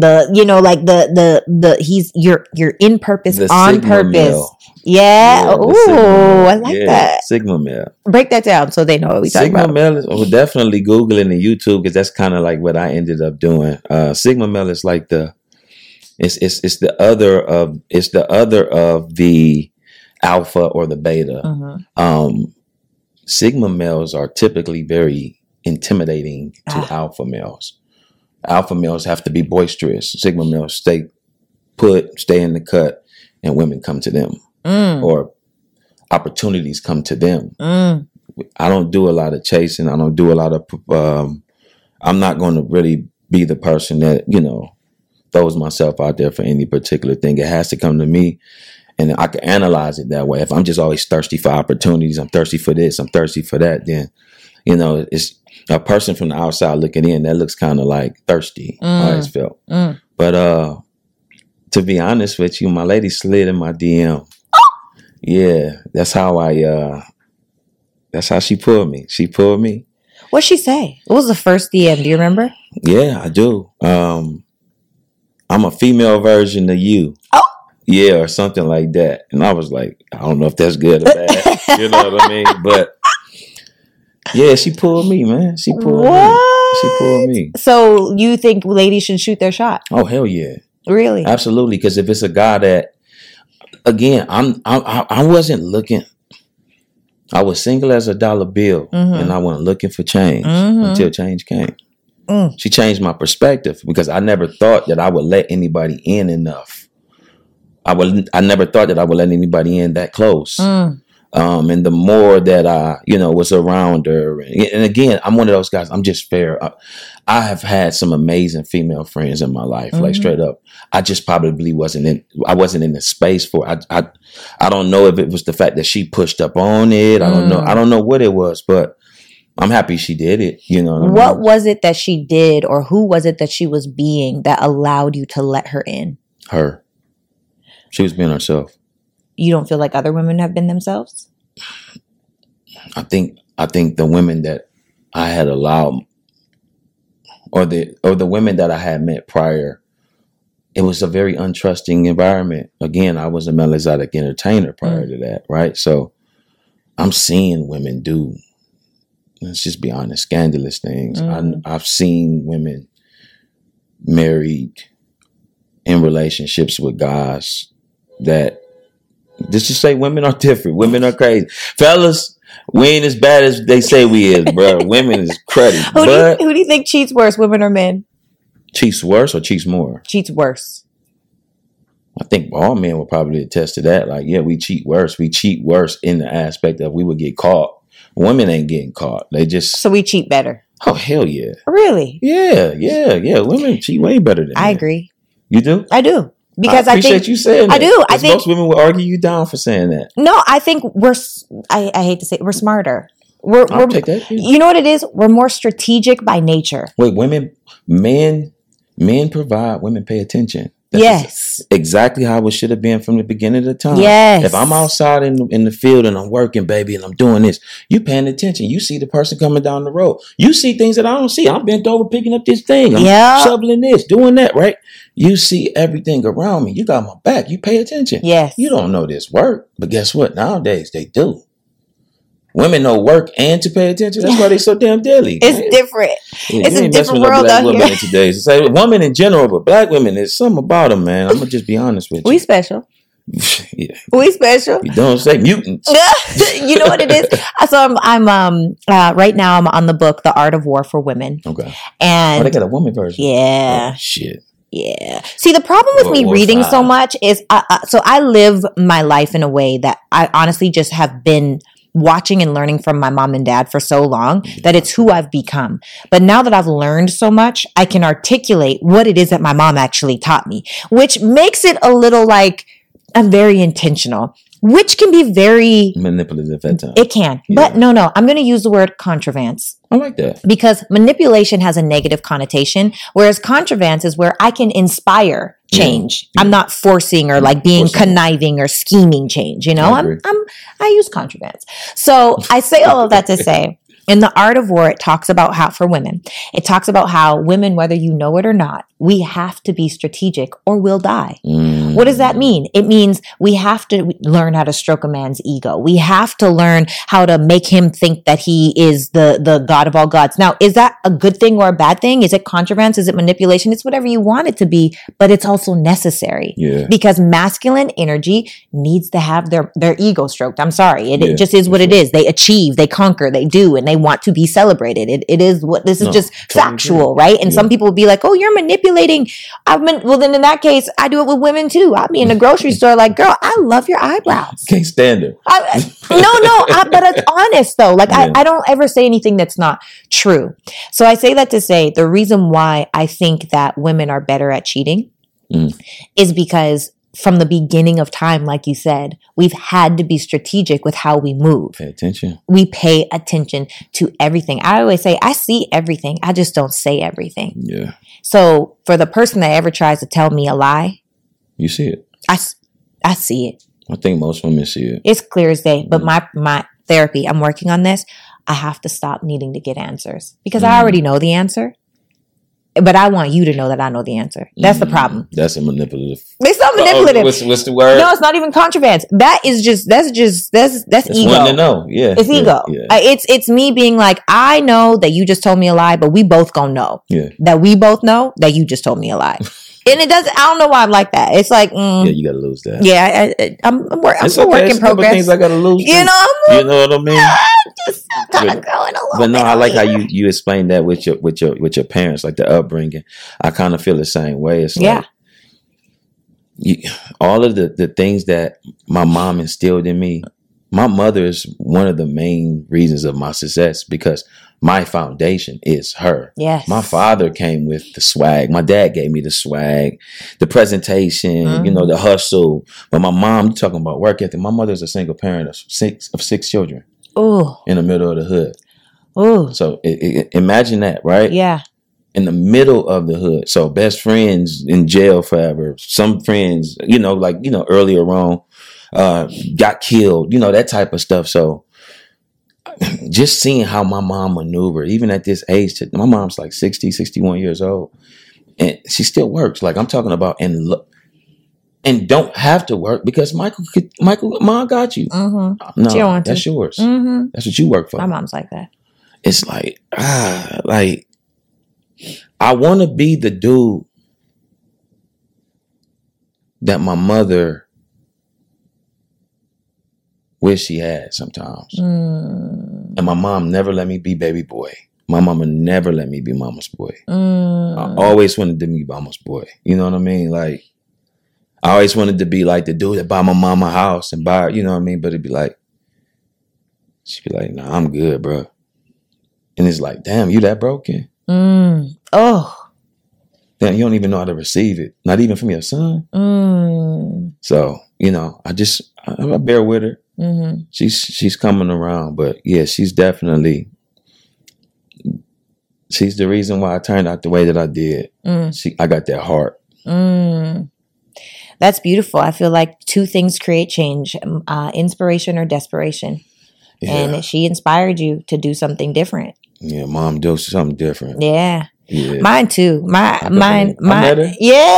[SPEAKER 2] you're in purpose,
[SPEAKER 1] the
[SPEAKER 2] on
[SPEAKER 1] Sigma
[SPEAKER 2] purpose.
[SPEAKER 1] Male.
[SPEAKER 2] Yeah. Ooh, I like that.
[SPEAKER 1] Sigma male.
[SPEAKER 2] Break that down so they know what we talking about.
[SPEAKER 1] Sigma male, we're definitely Googling the YouTube because that's kind of like what I ended up doing. Sigma male is like it's the other of the alpha or the beta.
[SPEAKER 2] Mm-hmm.
[SPEAKER 1] Sigma males are typically very intimidating to alpha males. Alpha males have to be boisterous. Sigma males stay in the cut, and women come to them, or opportunities come to them. I don't do a lot of chasing. I don't do a lot of. I'm not going to really be the person that throws myself out there for any particular thing. It has to come to me, and I can analyze it that way. If I'm just always thirsty for opportunities, I'm thirsty for this, I'm thirsty for that, then it's a person from the outside looking in that looks kind of like thirsty. I always felt. But to be honest with you, my lady slid in my DM. Yeah, that's how she pulled me. She pulled me.
[SPEAKER 2] What'd she say? What was the first DM? Do you remember?
[SPEAKER 1] Yeah, I do. I'm a female version of you.
[SPEAKER 2] Oh.
[SPEAKER 1] Yeah, or something like that. And I was like, I don't know if that's good or bad. You know what I mean? But yeah, she pulled me, man. She pulled me. So
[SPEAKER 2] you think ladies should shoot their shot?
[SPEAKER 1] Oh, hell yeah.
[SPEAKER 2] Really?
[SPEAKER 1] Absolutely. Because if it's a guy that, again, I wasn't looking. I was single as a dollar bill, and I wasn't looking for change until change came. She changed my perspective because I never thought that I would let anybody in enough. I never thought that I would let anybody in that close. And the more that I, was around her, and again, I'm one of those guys. I'm just fair. I have had some amazing female friends in my life, like straight up. I just probably wasn't in the space for it. I don't know if it was the fact that she pushed up on it. I don't know. I don't know what it was, but I'm happy she did it. You know
[SPEAKER 2] what was it that she did, or who was it that she was being that allowed you to let her in?
[SPEAKER 1] Her. She was being herself.
[SPEAKER 2] You don't feel like other women have been themselves?
[SPEAKER 1] I think the women that I had allowed or the women that I had met prior, it was a very untrusting environment. Again, I was a male exotic entertainer prior to that, right? So I'm seeing women do, let's just be honest, scandalous things. I've seen women married in relationships with guys that, just to say, women are different. Women are crazy. Fellas, we ain't as bad as they say we is, bro. Women is crazy.
[SPEAKER 2] Who do you think cheats worse, women or men?
[SPEAKER 1] Cheats worse or cheats more?
[SPEAKER 2] Cheats worse.
[SPEAKER 1] I think all men will probably attest to that. Like, yeah, we cheat worse. We cheat worse in the aspect of we would get caught. Women ain't getting caught. They just...
[SPEAKER 2] So we cheat better.
[SPEAKER 1] Oh, hell yeah.
[SPEAKER 2] Really?
[SPEAKER 1] Yeah. Women cheat way better than men.
[SPEAKER 2] I agree.
[SPEAKER 1] You do?
[SPEAKER 2] I do. Because
[SPEAKER 1] I appreciate you saying that.
[SPEAKER 2] I do. I think
[SPEAKER 1] most women will argue you down for saying that.
[SPEAKER 2] No, I think I hate to say it, we're smarter.
[SPEAKER 1] I'll take that. Yeah.
[SPEAKER 2] You know what it is? We're more strategic by nature.
[SPEAKER 1] Wait, men provide, women pay attention.
[SPEAKER 2] Yes.
[SPEAKER 1] Exactly how it should have been from the beginning of the time.
[SPEAKER 2] Yes.
[SPEAKER 1] If I'm outside in the field and I'm working, baby, and I'm doing this, you paying attention. You see the person coming down the road. You see things that I don't see. I'm bent over picking up this thing. I'm shoveling this, doing that, right? You see everything around me. You got my back. You pay attention.
[SPEAKER 2] Yes.
[SPEAKER 1] You don't know this work, but guess what? Nowadays, they do. Women know work and to pay attention. That's why they so damn deadly.
[SPEAKER 2] It's different.
[SPEAKER 1] Yeah,
[SPEAKER 2] it's a different world out here.
[SPEAKER 1] Women today. Say women in general, but black women, there's something about them, man. I'm gonna just be honest with you.
[SPEAKER 2] We special.
[SPEAKER 1] Yeah.
[SPEAKER 2] We special.
[SPEAKER 1] You don't say mutants.
[SPEAKER 2] You know what it is? So I'm right now I'm on the book The Art of War for Women.
[SPEAKER 1] Okay.
[SPEAKER 2] And
[SPEAKER 1] they got a woman version.
[SPEAKER 2] Yeah.
[SPEAKER 1] Oh, shit.
[SPEAKER 2] Yeah. See, the problem with me reading so much is, so I live my life in a way that I honestly just have been watching and learning from my mom and dad for so long that it's who I've become. But now that I've learned so much, I can articulate what it is that my mom actually taught me, which makes it a little like I'm very intentional, which can be very
[SPEAKER 1] manipulative at times.
[SPEAKER 2] It can. Yeah. But no, I'm going to use the word contrivance.
[SPEAKER 1] I like that.
[SPEAKER 2] Because manipulation has a negative connotation, whereas contrivance is where I can inspire change. Yeah. I'm not forcing or like being conniving or scheming change. You know, I use contrivance. So I say all of that to say, in The Art of War, it talks about how, for women, it talks about how women, whether you know it or not, we have to be strategic or we'll die. What does that mean? It means we have to learn how to stroke a man's ego. We have to learn how to make him think that he is the God of all gods. Now, is that a good thing or a bad thing? Is it contrivance? Is it manipulation? It's whatever you want it to be, but it's also necessary.
[SPEAKER 1] Yeah.
[SPEAKER 2] Because masculine energy needs to have their ego stroked. I'm sorry. It just is what it is. They achieve, they conquer, they do, and they want to be celebrated. It is what this is just totally factual, right? And some people will be like, oh, you're manipulating. Well, then in that case, I do it with women too. I'll be in the grocery store like, girl, I love your eyebrows.
[SPEAKER 1] Can't stand it.
[SPEAKER 2] But it's honest though. Like I don't ever say anything that's not true. So I say that to say the reason why I think that women are better at cheating is because from the beginning of time, like you said, we've had to be strategic with how we move.
[SPEAKER 1] Pay attention.
[SPEAKER 2] We pay attention to everything. I always say, I see everything. I just don't say everything.
[SPEAKER 1] Yeah.
[SPEAKER 2] So for the person that ever tries to tell me a lie,
[SPEAKER 1] you see it.
[SPEAKER 2] I see it.
[SPEAKER 1] I think most women see it.
[SPEAKER 2] It's clear as day. But my therapy, I'm working on this. I have to stop needing to get answers because I already know the answer. But I want you to know that I know the answer. That's the problem.
[SPEAKER 1] That's a manipulative.
[SPEAKER 2] It's not manipulative.
[SPEAKER 1] What's the word?
[SPEAKER 2] No, it's not even contrivance. That's ego.
[SPEAKER 1] One to know. Yeah.
[SPEAKER 2] It's ego.
[SPEAKER 1] Yeah.
[SPEAKER 2] It's me being like, I know that you just told me a lie, but we both gonna know.
[SPEAKER 1] Yeah.
[SPEAKER 2] That we both know that you just told me a lie. And it doesn't. I don't know why I'm like that. It's like,
[SPEAKER 1] yeah, you gotta lose that.
[SPEAKER 2] Yeah, I'm a work in progress.
[SPEAKER 1] Things I gotta lose.
[SPEAKER 2] You know
[SPEAKER 1] what I mean?
[SPEAKER 2] Just kind of growing a little.
[SPEAKER 1] But no, I like how you explain that with your parents, like the upbringing. I kind of feel the same way. It's like all of the things that my mom instilled in me. My mother is one of the main reasons of my success because my foundation is her.
[SPEAKER 2] Yes.
[SPEAKER 1] My father came with the swag. My dad gave me the swag, the presentation, the hustle. But my mom, you talking about work ethic. My mother's a single parent of six children.
[SPEAKER 2] Oh.
[SPEAKER 1] In the middle of the hood.
[SPEAKER 2] Oh.
[SPEAKER 1] So imagine that, right?
[SPEAKER 2] Yeah.
[SPEAKER 1] In the middle of the hood. So best friends in jail forever. Some friends, earlier on, got killed, that type of stuff. So just seeing how my mom maneuvered, even at this age, my mom's like 60, 61 years old, and she still works. Like I'm talking about, and don't have to work because Michael, mom got you.
[SPEAKER 2] Mm-hmm.
[SPEAKER 1] No, that's yours.
[SPEAKER 2] Mm-hmm.
[SPEAKER 1] That's what you work for.
[SPEAKER 2] My mom's like that.
[SPEAKER 1] It's like, like I want to be the dude that my mother wish she had sometimes. And my mom never let me be baby boy. My mama never let me be mama's boy. I always wanted to be mama's boy. You know what I mean? Like, I always wanted to be like the dude that buy my mama a house and buy, you know what I mean? But it'd be like, she'd be like, nah, I'm good, bro. And it's like, damn, you that broken? Oh. Damn, you don't even know how to receive it. Not even from your son. So, you know, I bear with her. Mm-hmm. She's coming around, but yeah, she's the reason why I turned out the way that I did. I got that heart.
[SPEAKER 2] That's beautiful. I feel like two things create change: inspiration or desperation. Yeah. And she inspired you to do something different.
[SPEAKER 1] Yeah, mom, do something different.
[SPEAKER 2] Yeah. Yeah. Mine too. And my dad.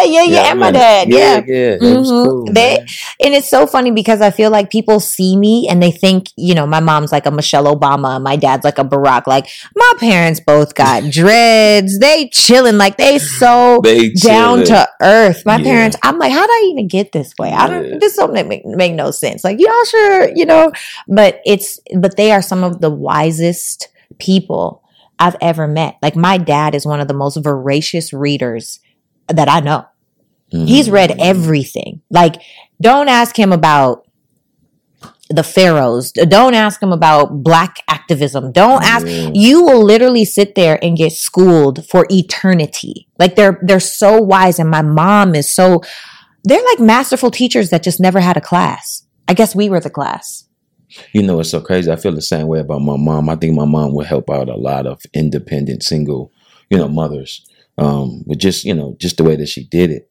[SPEAKER 1] Yeah. It was cool,
[SPEAKER 2] and it's so funny because I feel like people see me and they think, you know, my mom's like a Michelle Obama, my dad's like a Barack. Like my parents both got dreads. They chilling, like they down to earth. My parents, I'm like, how did I even get this way? This don't make no sense. Like, y'all sure, you know, but they are some of the wisest people I've ever met. Like my dad is one of the most voracious readers that I know. He's read everything. Like, don't ask him about the pharaohs. Don't ask him about Black activism. Don't ask. You will literally sit there and get schooled for eternity. Like they're so wise, and my mom is so. They're like masterful teachers that just never had a class. I guess we were the class.
[SPEAKER 1] You know, it's so crazy. I feel the same way about my mom. I think my mom would help out a lot of independent, single, you know, mothers with just the way that she did it.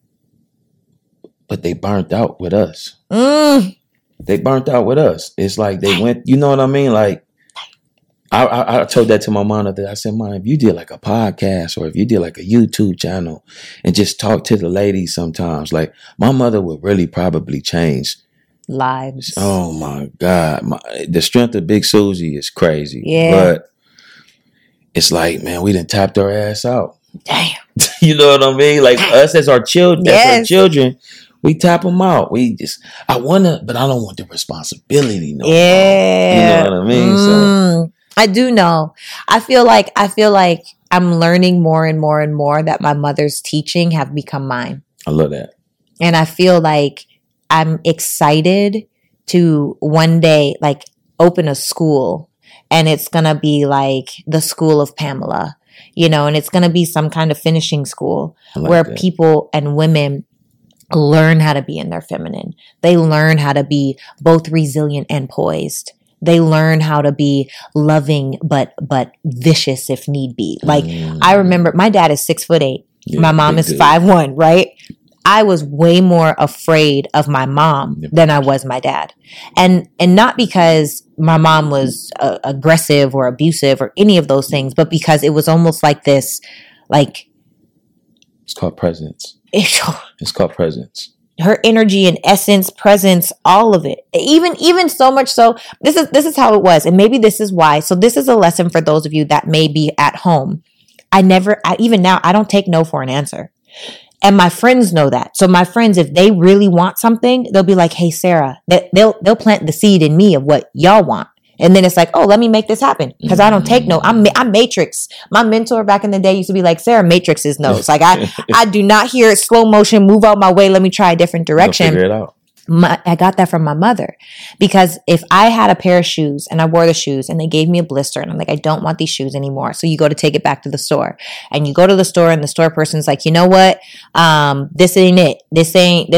[SPEAKER 1] But they burnt out with us. They burnt out with us. It's like they went, you know what I mean? Like, I told that to my mom that I said, Mom, if you did like a podcast or if you did like a YouTube channel and just talk to the ladies sometimes, like my mother would really probably change
[SPEAKER 2] lives.
[SPEAKER 1] Oh my God. The strength of Big Susie is crazy.
[SPEAKER 2] Yeah.
[SPEAKER 1] But it's like, man, we done tapped our ass out.
[SPEAKER 2] Damn.
[SPEAKER 1] You know what I mean? Like us as our children, we tap them out. I want to, but I don't want the responsibility no more. You know what I mean? So
[SPEAKER 2] I do know. I feel like I'm learning more and more and more that my mother's teaching have become mine.
[SPEAKER 1] I love that.
[SPEAKER 2] And I feel like I'm excited to one day like open a school, and it's going to be like the School of Pamela, you know, and it's going to be some kind of finishing school where people and women learn how to be in their feminine. They learn how to be both resilient and poised. They learn how to be loving, but vicious if need be. Like I remember my dad is 6'8". Yeah, my mom is 5'1", right? I was way more afraid of my mom than I was my dad. And not because my mom was aggressive or abusive or any of those things, but because it was almost like this, like.
[SPEAKER 1] It's called presence. It's called presence.
[SPEAKER 2] Her energy and essence, presence, all of it. Even so much so, this is how it was. And maybe this is why. So this is a lesson for those of you that may be at home. Even now, I don't take no for an answer. And my friends know that. So my friends, if they really want something, they'll be like, hey, Sarah, they'll plant the seed in me of what y'all want. And then it's like, oh, let me make this happen. Because I don't take no. I'm Matrix. My mentor back in the day used to be like, Sarah, Matrix is no. It's like, I do not hear it slow motion, move out my way. Let me try a different direction.
[SPEAKER 1] Figure it out.
[SPEAKER 2] I got that from my mother, because if I had a pair of shoes and I wore the shoes and they gave me a blister and I'm like, I don't want these shoes anymore. So you go to take it back to the store, and you go to the store and the store person's like, you know what? This ain't it. This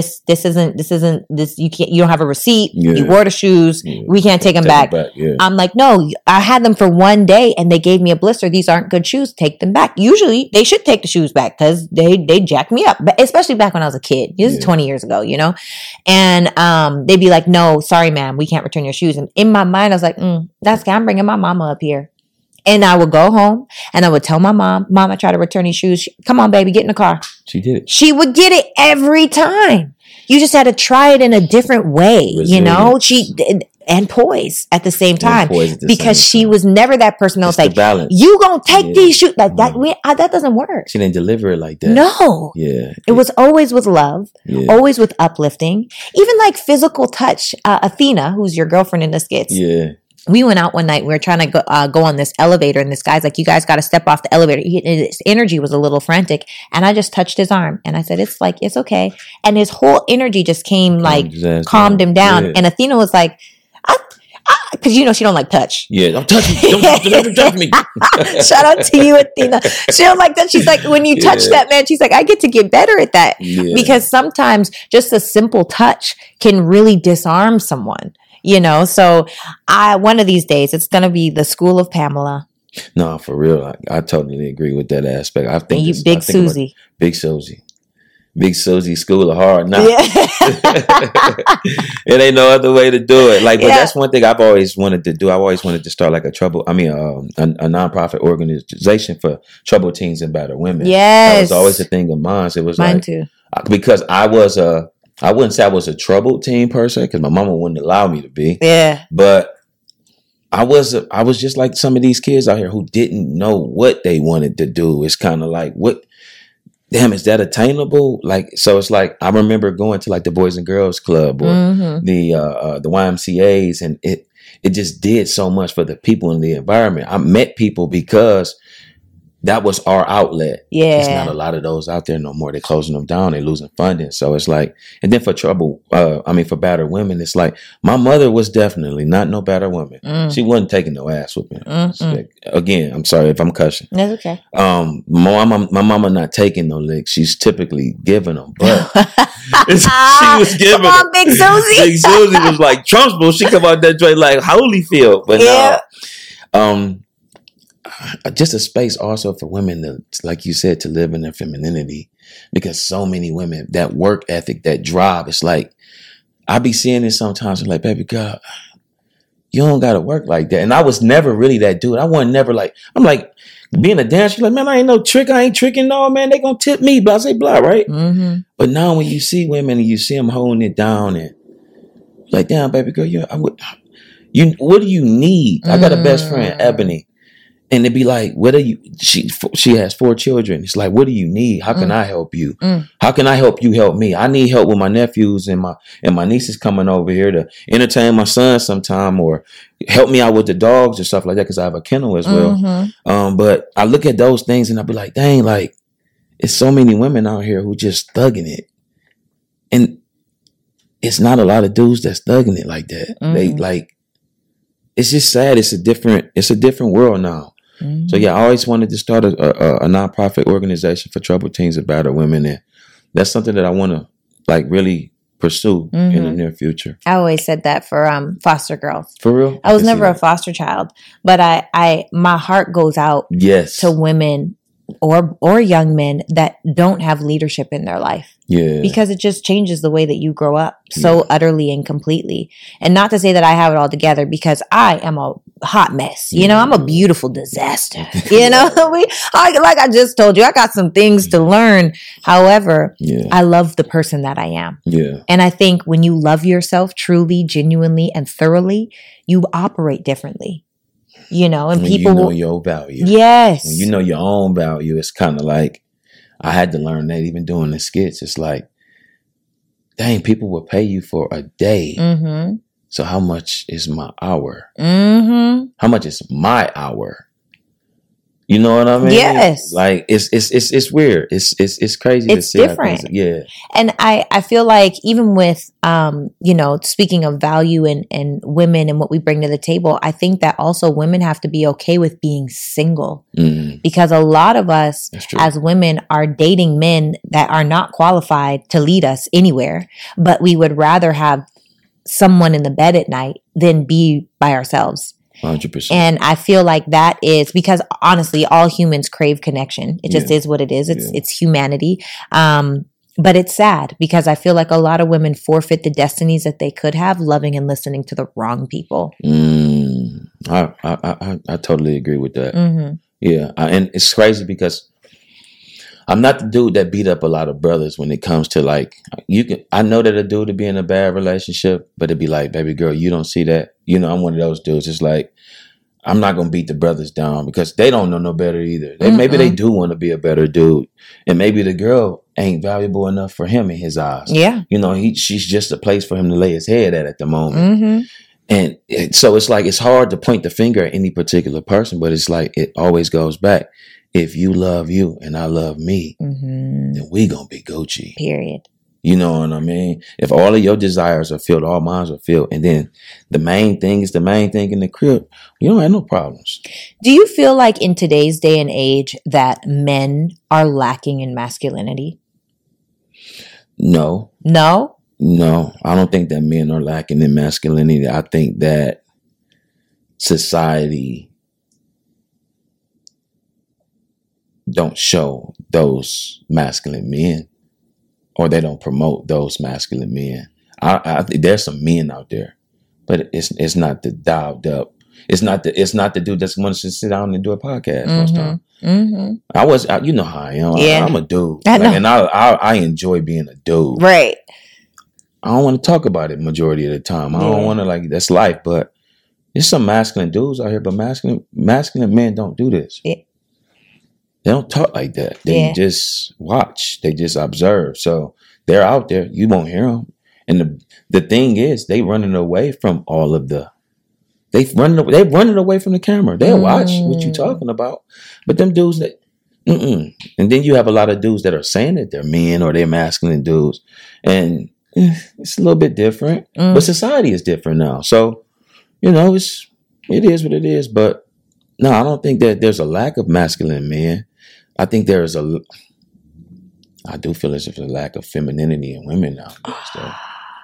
[SPEAKER 2] isn't, you don't have a receipt. Yeah. You wore the shoes. Yeah. We can't take them back. Yeah. I'm like, no, I had them for one day and they gave me a blister. These aren't good shoes. Take them back. Usually they should take the shoes back because they jacked me up, but especially back when I was a kid. This is 20 years ago, you know? And And they'd be like, no, sorry, ma'am, we can't return your shoes. And in my mind, I was like, that's okay. I'm bringing my mama up here. And I would go home and I would tell my mom, I tried to return these shoes. Come on, baby, get in the car.
[SPEAKER 1] She did it.
[SPEAKER 2] She would get it every time. You just had to try it in a different way, you know? And poise at the same time, because she was never that person that was like, you gonna take these shoes like that. That doesn't work.
[SPEAKER 1] She didn't deliver it like that.
[SPEAKER 2] No.
[SPEAKER 1] Yeah.
[SPEAKER 2] It was always with love, always with uplifting, even like physical touch. Athena, who's your girlfriend in the skits.
[SPEAKER 1] Yeah.
[SPEAKER 2] We went out one night. We were trying to go on this elevator, and this guy's like, you guys got to step off the elevator. His energy was a little frantic, and I just touched his arm, and I said, it's okay. And his whole energy just came calmed him down. Yeah. And Athena was like, because you know she don't like touch.
[SPEAKER 1] Yeah, don't touch me. Don't touch me.
[SPEAKER 2] Shout out to you, Athena. She don't like that. She's like, when you touch that man, she's like, I get to get better at that. Yeah. Because sometimes just a simple touch can really disarm someone. You know, so one of these days it's gonna be the school of Pamela.
[SPEAKER 1] No, for real, I totally agree with that aspect. I think
[SPEAKER 2] Big Susie,
[SPEAKER 1] Big Susie, School of Hard Knocks.
[SPEAKER 2] Yeah.
[SPEAKER 1] It ain't no other way to do it. But that's one thing I've always wanted to do. I always wanted to start like a nonprofit organization for troubled teens and battered women.
[SPEAKER 2] Yes,
[SPEAKER 1] that was always a thing of mine. It was
[SPEAKER 2] mine too,
[SPEAKER 1] because I wouldn't say I was a troubled teen person because my mama wouldn't allow me to be.
[SPEAKER 2] Yeah. But
[SPEAKER 1] I was just like some of these kids out here who didn't know what they wanted to do. It's kind of like, is that attainable? So it's like, I remember going to like the Boys and Girls Club or the YMCAs, and it just did so much for the people in the environment. I met people because that was our outlet.
[SPEAKER 2] Yeah.
[SPEAKER 1] There's not a lot of those out there no more. They're closing them down. They're losing funding. So it's like, and then for battered women, it's like, my mother was definitely not no battered woman. She wasn't taking no ass with me. Like, again, I'm sorry if I'm cussing.
[SPEAKER 2] That's okay.
[SPEAKER 1] My mama not taking no licks. She's typically giving them, but she was giving.
[SPEAKER 2] Come on, Big Susie.
[SPEAKER 1] Big Susie was like Trunchbull. She come out that joint like Holyfield, but no. Just a space also for women to, like you said, to live in their femininity, because so many women, that work ethic, that drive, it's like, I be seeing it sometimes. I'm like, baby girl, you don't got to work like that. And I was never really that dude. I wasn't never like, I'm like, being a dancer, like, man, I ain't no trick. I ain't tricking. No, man, they going to tip me, blah, say blah, right? Mm-hmm. But now when you see women and you see them holding it down and like, damn, baby girl, what do you need? I got a best friend, Ebony. And it'd be like, what are you? She has 4 children. It's like, what do you need? How can I help you? How can I help you help me? I need help with my nephews and my nieces coming over here to entertain my son sometime, or help me out with the dogs or stuff like that, because I have a kennel as well. Mm-hmm. But I look at those things and I'll be like, dang, like, it's so many women out here who just thugging it. And it's not a lot of dudes that's thugging it like that. Mm-hmm. They like, it's just sad. It's a different world now. Mm-hmm. So yeah, I always wanted to start a nonprofit organization for troubled teens and battered women, and that's something that I want to like really pursue in the near future.
[SPEAKER 2] I always said that for foster girls.
[SPEAKER 1] For real,
[SPEAKER 2] I was never a foster child, but my heart goes out to women or young men that don't have leadership in their life. Yeah. Because it just changes the way that you grow up so utterly and completely. And not to say that I have it all together, because I am a hot mess. You know, I'm a beautiful disaster. You know, like I just told you, I got some things to learn. However, I love the person that I am. Yeah. And I think when you love yourself truly, genuinely, and thoroughly, you operate differently. You know, and
[SPEAKER 1] when
[SPEAKER 2] people
[SPEAKER 1] know your value.
[SPEAKER 2] Yes.
[SPEAKER 1] When you know your own value, it's kind of like, I had to learn that even doing the skits. It's like, dang, people will pay you for a day. Mm-hmm. So how much is my hour? Mm-hmm. How much is my hour? You know what I mean?
[SPEAKER 2] Yes.
[SPEAKER 1] Like it's weird. It's crazy.
[SPEAKER 2] It's
[SPEAKER 1] to see
[SPEAKER 2] different.
[SPEAKER 1] Yeah.
[SPEAKER 2] And I feel like even with speaking of value and women and what we bring to the table, I think that also women have to be okay with being single, because a lot of us as women are dating men that are not qualified to lead us anywhere, but we would rather have someone in the bed at night than be by ourselves.
[SPEAKER 1] 100%.
[SPEAKER 2] And I feel like that is because honestly, all humans crave connection. It just is what it is. It's humanity. But it's sad because I feel like a lot of women forfeit the destinies that they could have loving and listening to the wrong people.
[SPEAKER 1] I totally agree with that. Yeah. And it's crazy because I'm not the dude that beat up a lot of brothers when it comes to like, I know that a dude to be in a bad relationship, but it'd be like, baby girl, you don't see that. I'm one of those dudes. It's like, I'm not going to beat the brothers down because they don't know no better either. Maybe they do want to be a better dude. And maybe the girl ain't valuable enough for him in his eyes.
[SPEAKER 2] Yeah.
[SPEAKER 1] She's just a place for him to lay his head at the moment. And so it's like, it's hard to point the finger at any particular person, but it's like, it always goes back. If you love you and I love me, then we gonna be Gucci.
[SPEAKER 2] Period.
[SPEAKER 1] You know what I mean? If all of your desires are filled, all mine are filled, and then the main thing is the main thing in the crib, you don't have no problems.
[SPEAKER 2] Do you feel like in today's day and age that men are lacking in masculinity?
[SPEAKER 1] No.
[SPEAKER 2] No?
[SPEAKER 1] No, I don't think that men are lacking in masculinity. I think that society don't show those masculine men, or they don't promote those masculine men. I think there's some men out there, but it's not the dialed up. It's not the dude that's going to sit down and do a podcast most time. You know how I am.
[SPEAKER 2] Yeah.
[SPEAKER 1] I'm a dude,
[SPEAKER 2] I know.
[SPEAKER 1] and I enjoy being a dude.
[SPEAKER 2] Right.
[SPEAKER 1] I don't want to talk about it majority of the time. I don't want to that's life, but there's some masculine dudes out here, but masculine men don't do this.
[SPEAKER 2] Yeah.
[SPEAKER 1] They don't talk like that. They just watch. They just observe. So they're out there. You won't hear them. And the thing is, they running away from all of they're running away from the camera. They'll watch what you talking about. But them dudes and then you have a lot of dudes that are saying that they're men or they're masculine dudes. And it's a little bit different. But society is different now. So, it is what it is. But no, I don't think that there's a lack of masculine men. I think I do feel as if there's a lack of femininity in women nowadays,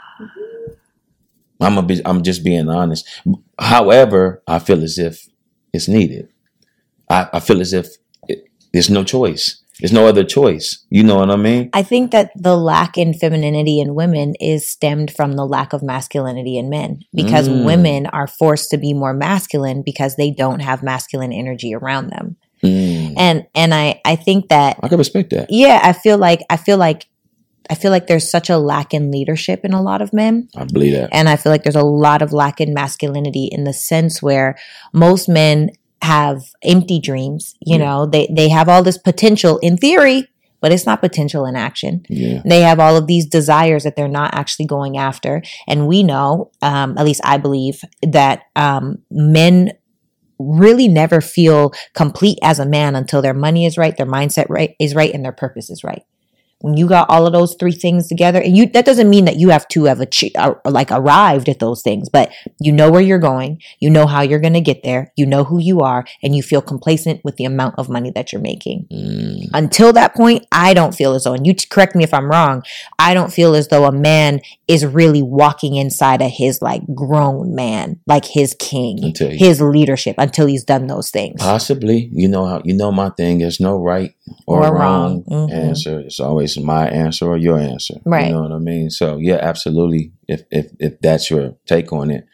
[SPEAKER 1] though. I'm just being honest. However, I feel as if it's needed. I feel as if there's no choice. There's no other choice. You know what I mean?
[SPEAKER 2] I think that the lack in femininity in women is stemmed from the lack of masculinity in men, because women are forced to be more masculine because they don't have masculine energy around them. And I think that
[SPEAKER 1] I can respect that.
[SPEAKER 2] Yeah, I feel like there's such a lack in leadership in a lot of men.
[SPEAKER 1] I believe that.
[SPEAKER 2] And I feel like there's a lot of lack in masculinity in the sense where most men have empty dreams. They have all this potential in theory, but it's not potential in action.
[SPEAKER 1] Yeah.
[SPEAKER 2] They have all of these desires that they're not actually going after. And we know, at least I believe, that men really never feel complete as a man until their money is right, their mindset is right, and their purpose is right. When you got all of those three things together, and that doesn't mean that you have to have arrived at those things, but you know where you're going, you know how you're going to get there, you know who you are, and you feel complacent with the amount of money that you're making. Until that point, I don't feel as though, and you correct me if I'm wrong, I don't feel as though a man is really walking inside of his grown man, like his king, his leadership, until he's done those things.
[SPEAKER 1] Possibly. My thing, there's no right or wrong answer. It's always my answer or your answer.
[SPEAKER 2] Right.
[SPEAKER 1] You know what I mean? So yeah, absolutely. If that's your take on it.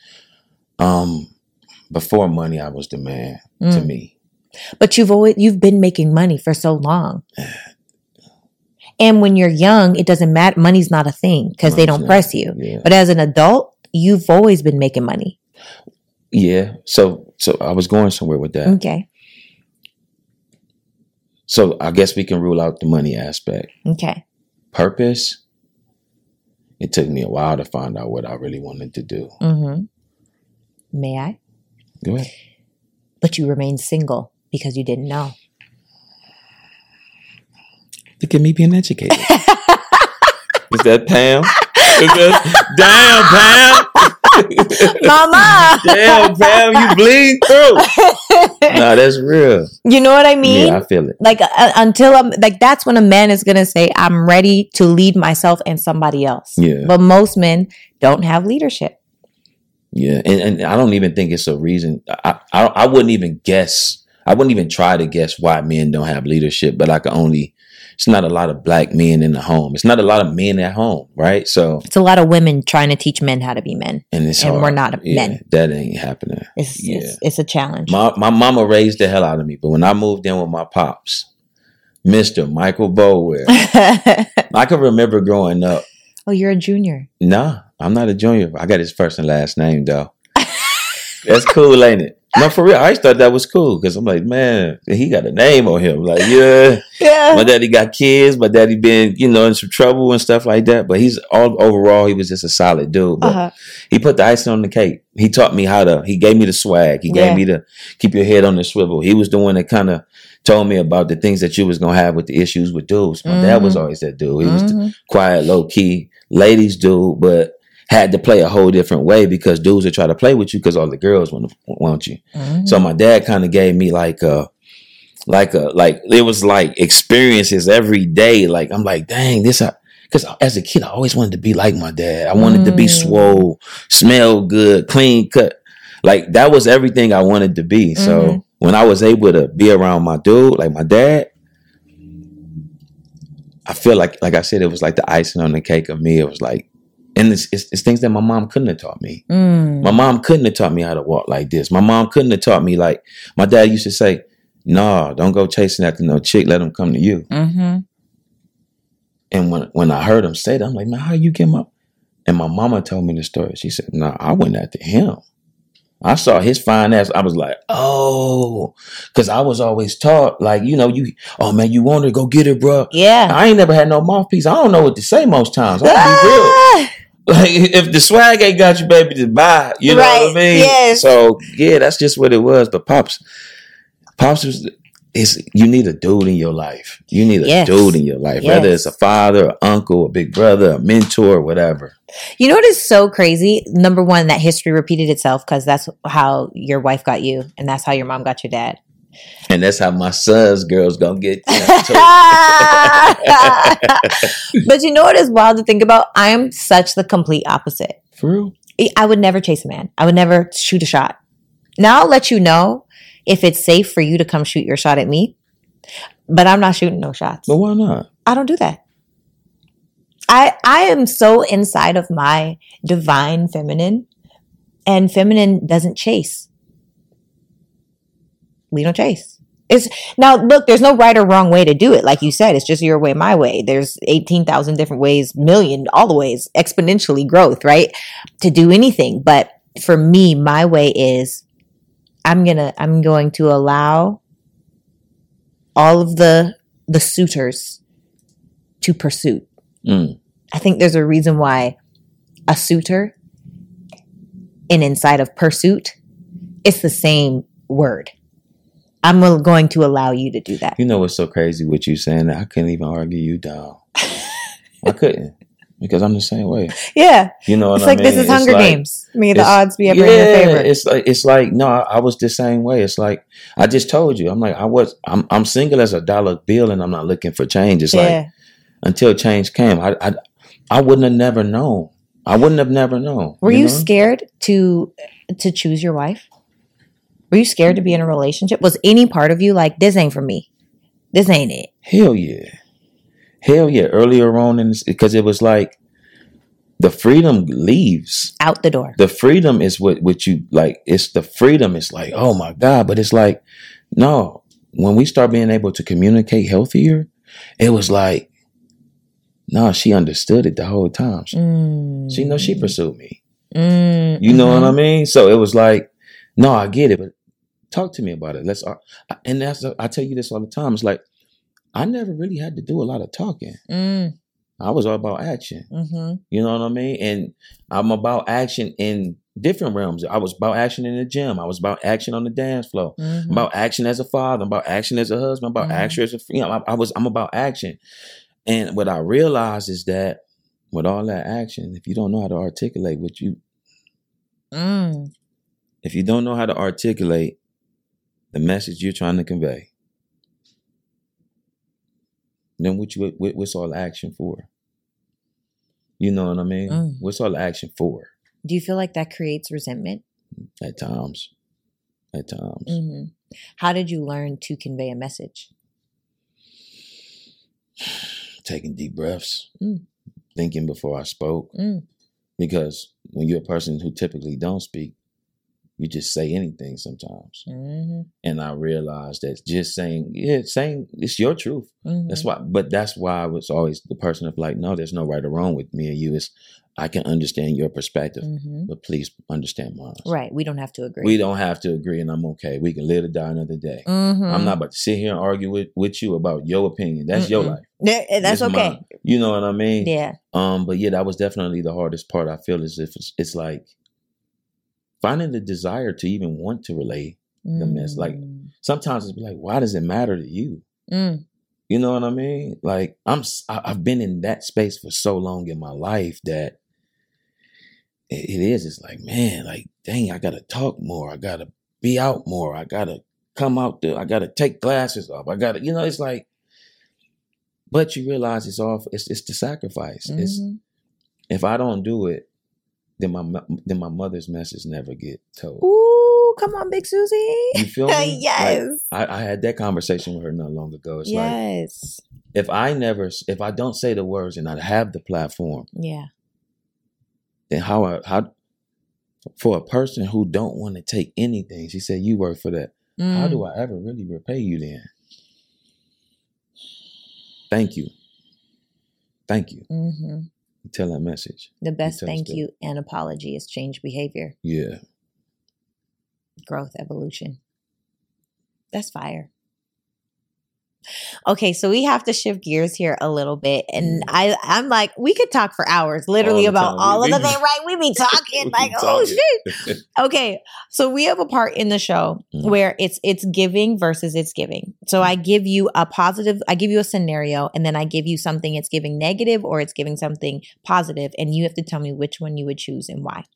[SPEAKER 1] Before money, I was the man to me.
[SPEAKER 2] But you've been making money for so long. And when you're young, it doesn't matter. Money's not a thing because they don't press you. Yeah. But as an adult, you've always been making money.
[SPEAKER 1] Yeah. So I was going somewhere with that.
[SPEAKER 2] Okay.
[SPEAKER 1] So I guess we can rule out the money aspect.
[SPEAKER 2] Okay.
[SPEAKER 1] Purpose. It took me a while to find out what I really wanted to do.
[SPEAKER 2] May I?
[SPEAKER 1] Go ahead.
[SPEAKER 2] But you remained single because you didn't know.
[SPEAKER 1] Look at me being educated. Is that Pam? Damn, Pam.
[SPEAKER 2] Mama.
[SPEAKER 1] Damn, Pam, you bleed through. Nah, that's real.
[SPEAKER 2] You know what I mean?
[SPEAKER 1] Yeah, I feel it.
[SPEAKER 2] Until I'm that's when a man is going to say, I'm ready to lead myself and somebody else.
[SPEAKER 1] Yeah.
[SPEAKER 2] But most men don't have leadership.
[SPEAKER 1] Yeah. And I don't even think it's a reason. I wouldn't even guess. I wouldn't even try to guess why men don't have leadership, but I can only it's not a lot of black men in the home. It's not a lot of men at home, right? So
[SPEAKER 2] it's a lot of women trying to teach men how to be men,
[SPEAKER 1] and
[SPEAKER 2] we're not men.
[SPEAKER 1] That ain't happening.
[SPEAKER 2] It's a challenge.
[SPEAKER 1] My mama raised the hell out of me, but when I moved in with my pops, Mr. Michael Bowell, I can remember growing up.
[SPEAKER 2] Oh, you're a junior?
[SPEAKER 1] Nah, I'm not a junior. I got his first and last name though. That's cool, ain't it? No, for real. I always thought that was cool because I'm like, man, he got a name on him. Like, yeah. My daddy got kids. My daddy been, in some trouble and stuff like that. But overall, he was just a solid dude. But he put the icing on the cake. He taught me he gave me the swag. He gave me the keep your head on the swivel. He was the one that kind of told me about the things that you was going to have with the issues with dudes. My dad was always that dude. He was the quiet, low key, ladies dude, but had to play a whole different way because dudes would try to play with you because all the girls want you. So my dad kind of gave me like it was like experiences every day. Like I'm like, dang, because as a kid I always wanted to be like my dad. I wanted to be swole, smell good, clean cut. Like that was everything I wanted to be. So when I was able to be around my dude, like my dad, I feel like I said, it was like the icing on the cake of me. It was like, and it's things that my mom couldn't have taught me. My mom couldn't have taught me how to walk like this. My mom couldn't have taught me, like my dad used to say, no, don't go chasing after no chick. Let them come to you. And when I heard him say that, I'm like, man, how you get my... And my mama told me the story. She said, no, I went after him. I saw his fine ass. I was like, oh, because I was always taught, like, oh man, you want her, go get her, bro.
[SPEAKER 2] Yeah.
[SPEAKER 1] I ain't never had no mouthpiece. I don't know what to say most times. I'm gonna be real. Like, if the swag ain't got you, baby, just buy it. You know what I mean?
[SPEAKER 2] Yes.
[SPEAKER 1] So, yeah, that's just what it was. But Pops you need a dude in your life. You need a dude in your life, whether it's a father, an uncle, a big brother, a mentor, whatever.
[SPEAKER 2] You know what is so crazy? Number one, that history repeated itself because that's how your wife got you, and that's how your mom got your dad.
[SPEAKER 1] And that's how my son's girls gonna get you.
[SPEAKER 2] But you know what is wild to think about? I am such the complete opposite.
[SPEAKER 1] For real?
[SPEAKER 2] I would never chase a man. I would never shoot a shot. Now I'll let you know if it's safe for you to come shoot your shot at me. But I'm not shooting no shots.
[SPEAKER 1] But why not?
[SPEAKER 2] I don't do that. I am so inside of my divine feminine, and feminine doesn't chase. We don't chase. Now, look, there's no right or wrong way to do it. Like you said, it's just your way, my way. There's 18,000 different ways, million, all the ways, exponentially growth, right? To do anything. But for me, my way is I'm going to allow all of the suitors to pursue. I think there's a reason why a suitor and inside of pursuit, it's the same word. I'm going to allow you to do that.
[SPEAKER 1] You know what's so crazy with you saying that? I couldn't even argue you down. I couldn't. Because I'm the same way.
[SPEAKER 2] Yeah.
[SPEAKER 1] You know what
[SPEAKER 2] I mean? It's like this is Hunger Games. May the odds be ever in your favor.
[SPEAKER 1] It's like, no, I was the same way. It's like, I just told you. I'm like, I'm single as a dollar bill and I'm not looking for change. It's like, until change came, I wouldn't have never known. I wouldn't have never known.
[SPEAKER 2] Were you scared to choose your wife? Were you scared to be in a relationship? Was any part of you like, this ain't for me? This ain't it?
[SPEAKER 1] Hell yeah. Earlier on, because it was like the freedom leaves
[SPEAKER 2] out the door.
[SPEAKER 1] The freedom is what you like. It's the freedom. It's like, oh my God. But it's like, no, when we start being able to communicate healthier, it was like, no, she understood it the whole time. She knows she pursued me. You know what I mean? So it was like, no, I get it, but talk to me about it. I tell you this all the time. It's like, I never really had to do a lot of talking. I was all about action. You know what I mean? And I'm about action in different realms. I was about action in the gym. I was about action on the dance floor. I'm about action as a father. I'm about action as a husband. I'm about action as I'm about action. And what I realized is that with all that action, if you don't know how to articulate if you don't know how to articulate the message you're trying to convey, then what's all the action for? You know what I mean? What's all the action for?
[SPEAKER 2] Do you feel like that creates resentment?
[SPEAKER 1] At times.
[SPEAKER 2] How did you learn to convey a message?
[SPEAKER 1] Taking deep breaths, thinking before I spoke. Because when you're a person who typically don't speak, you just say anything sometimes. And I realized that just saying it's your truth. That's why I was always the person of like, no, there's no right or wrong with me and you. I can understand your perspective, but please understand mine.
[SPEAKER 2] Right. We don't have to agree.
[SPEAKER 1] We don't have to agree, and I'm okay. We can live or die another day. I'm not about to sit here and argue with you about your opinion. That's your life.
[SPEAKER 2] That's okay.
[SPEAKER 1] Mine. You know what I mean?
[SPEAKER 2] Yeah.
[SPEAKER 1] But yeah, that was definitely the hardest part. I feel as if it's like finding the desire to even want to relay the mess. Like sometimes it's like, why does it matter to you? You know what I mean? Like I've been in that space for so long in my life that it's like, man, like, dang, I gotta talk more. I gotta be out more. I gotta come out there. I gotta take glasses off. I gotta, it's like, but you realize it's the sacrifice. It's if I don't do it, then my mother's message never get told.
[SPEAKER 2] Ooh, come on, Big Susie.
[SPEAKER 1] You feel me?
[SPEAKER 2] Yes.
[SPEAKER 1] Like, I had that conversation with her not long ago. It's
[SPEAKER 2] yes.
[SPEAKER 1] like if I don't say the words and I have the platform, then how for a person who don't want to take anything, she said, you work for that. How do I ever really repay you then? Thank you. Tell that message.
[SPEAKER 2] The best thank you and apology is change behavior.
[SPEAKER 1] Yeah.
[SPEAKER 2] Growth, evolution. That's fire. Okay, so we have to shift gears here a little bit. And I'm like, we could talk for hours, literally about all of the things, right? We be talking like, oh shit. Okay, so we have a part in the show where it's giving versus it's giving. So I give you a scenario, and then I give you something it's giving negative or it's giving something positive, and you have to tell me which one you would choose and why.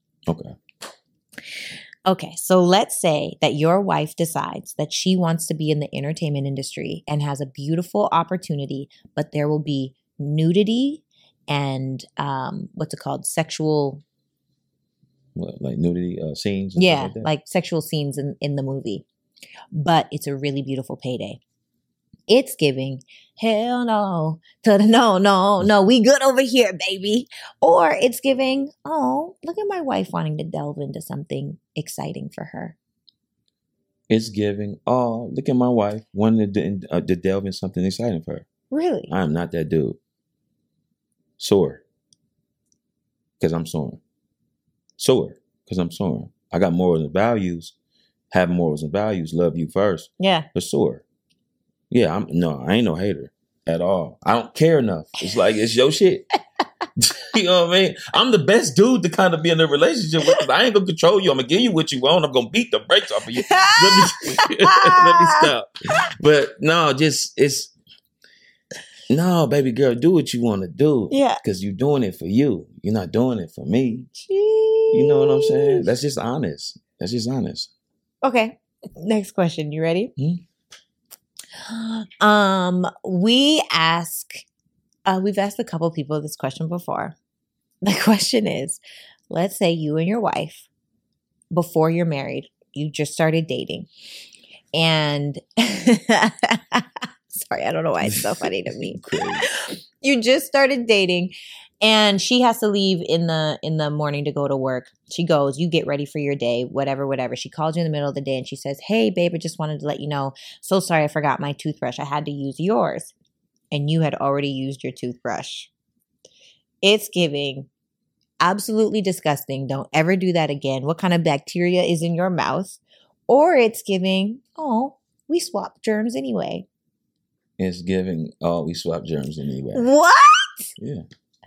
[SPEAKER 2] Okay, so let's say that your wife decides that she wants to be in the entertainment industry and has a beautiful opportunity, but there will be nudity and what's it called? Sexual.
[SPEAKER 1] What, like nudity scenes?
[SPEAKER 2] Yeah, like sexual scenes in the movie. But it's a really beautiful payday. It's giving, hell no, to the no, we good over here, baby. Or it's giving, oh, look at my wife wanting to delve into something exciting for her.
[SPEAKER 1] It's giving, oh, look at my wife wanting to delve in something exciting for her.
[SPEAKER 2] Really?
[SPEAKER 1] I am not that dude. Sore. Because I'm soaring. Sore. Because I'm soaring. I got morals and values. Have morals and values. Love you first.
[SPEAKER 2] Yeah.
[SPEAKER 1] But sore. Yeah, I ain't no hater at all. I don't care enough. It's like, it's your shit. You know what I mean? I'm the best dude to kind of be in a relationship with. I ain't gonna control you. I'm gonna give you what you want. I'm gonna beat the brakes off of you. Let me stop. But no, no, baby girl, do what you want to do.
[SPEAKER 2] Yeah.
[SPEAKER 1] Because you're doing it for you. You're not doing it for me. Jeez. You know what I'm saying? That's just honest.
[SPEAKER 2] Okay. Next question. You ready? We've asked a couple people this question before. The question is, let's say you and your wife, before you're married, you just started dating, and sorry, I don't know why it's so funny to me. You just started dating, and she has to leave in the morning to go to work. She goes, you get ready for your day, whatever. She calls you in the middle of the day and she says, hey, babe, I just wanted to let you know, so sorry I forgot my toothbrush. I had to use yours. And you had already used your toothbrush. It's giving absolutely disgusting. Don't ever do that again. What kind of bacteria is in your mouth? Or it's giving, oh, we swap germs anyway.
[SPEAKER 1] It's giving, oh, we swap germs anyway.
[SPEAKER 2] What?
[SPEAKER 1] Yeah.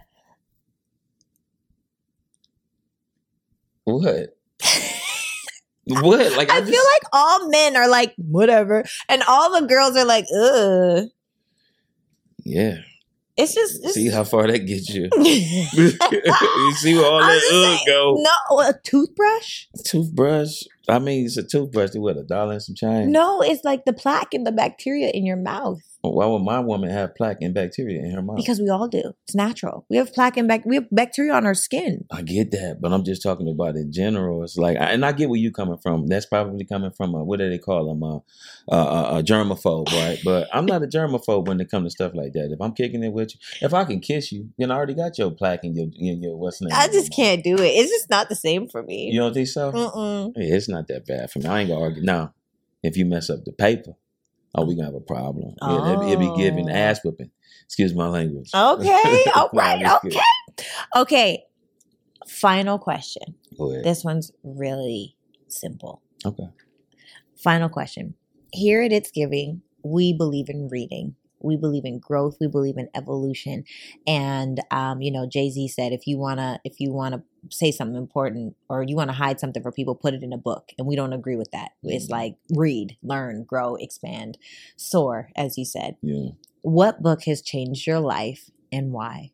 [SPEAKER 1] What? What? Like
[SPEAKER 2] I feel like all men are like, whatever. And all the girls are like, ugh.
[SPEAKER 1] Yeah.
[SPEAKER 2] It's
[SPEAKER 1] see how far that gets you. You see where all that go.
[SPEAKER 2] No, a toothbrush?
[SPEAKER 1] Toothbrush. I mean, it's a toothbrush with $1 and some change.
[SPEAKER 2] No, it's like the plaque and the bacteria in your mouth.
[SPEAKER 1] Why would my woman have plaque and bacteria in her mouth?
[SPEAKER 2] Because we all do. It's natural. We have plaque and we have bacteria on our skin.
[SPEAKER 1] I get that, but I'm just talking about in general. It's like, and I get where you coming from. That's probably coming from what do they call them? A germaphobe, right? But I'm not a germaphobe when it comes to stuff like that. If I'm kicking it with you, if I can kiss you, then I already got your plaque and your what's name.
[SPEAKER 2] I just can't do it. It's just not the same for me.
[SPEAKER 1] You don't think so?
[SPEAKER 2] Mm-mm.
[SPEAKER 1] Yeah, it's not that bad for me. I ain't gonna argue. Now, if you mess up the paper, we gonna have a problem.
[SPEAKER 2] Oh.
[SPEAKER 1] It'll be giving ass whipping. Excuse my language.
[SPEAKER 2] Okay. All right. Okay. Okay. Final question.
[SPEAKER 1] Go ahead.
[SPEAKER 2] This one's really simple.
[SPEAKER 1] Okay.
[SPEAKER 2] Final question. Here at It's Giving, we believe in reading. We believe in growth. We believe in evolution. And, Jay-Z said, if you want to say something important or you want to hide something for people, put it in a book. And we don't agree with that. It's like read, learn, grow, expand, soar, as you said.
[SPEAKER 1] Yeah.
[SPEAKER 2] What book has changed your life and why?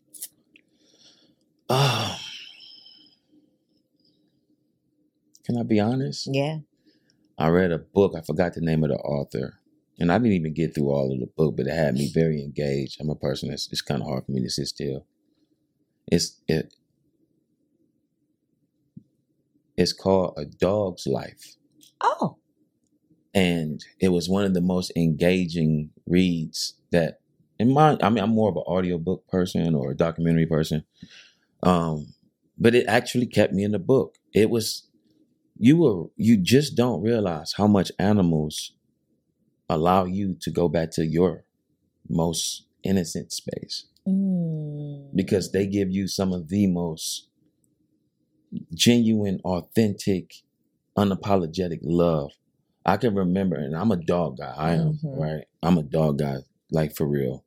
[SPEAKER 1] Can I be honest?
[SPEAKER 2] Yeah.
[SPEAKER 1] I read a book. I forgot the name of the author. And I didn't even get through all of the book, but it had me very engaged. I'm a person it's kind of hard for me to sit still. It's called A Dog's Life.
[SPEAKER 2] Oh.
[SPEAKER 1] And it was one of the most engaging reads that I'm more of an audiobook person or a documentary person. But it actually kept me in the book. It was, you just don't realize how much animals allow you to go back to your most innocent space. Because they give you some of the most genuine, authentic, unapologetic love. I can remember, and I'm a dog guy. I am, right? I'm a dog guy, like for real.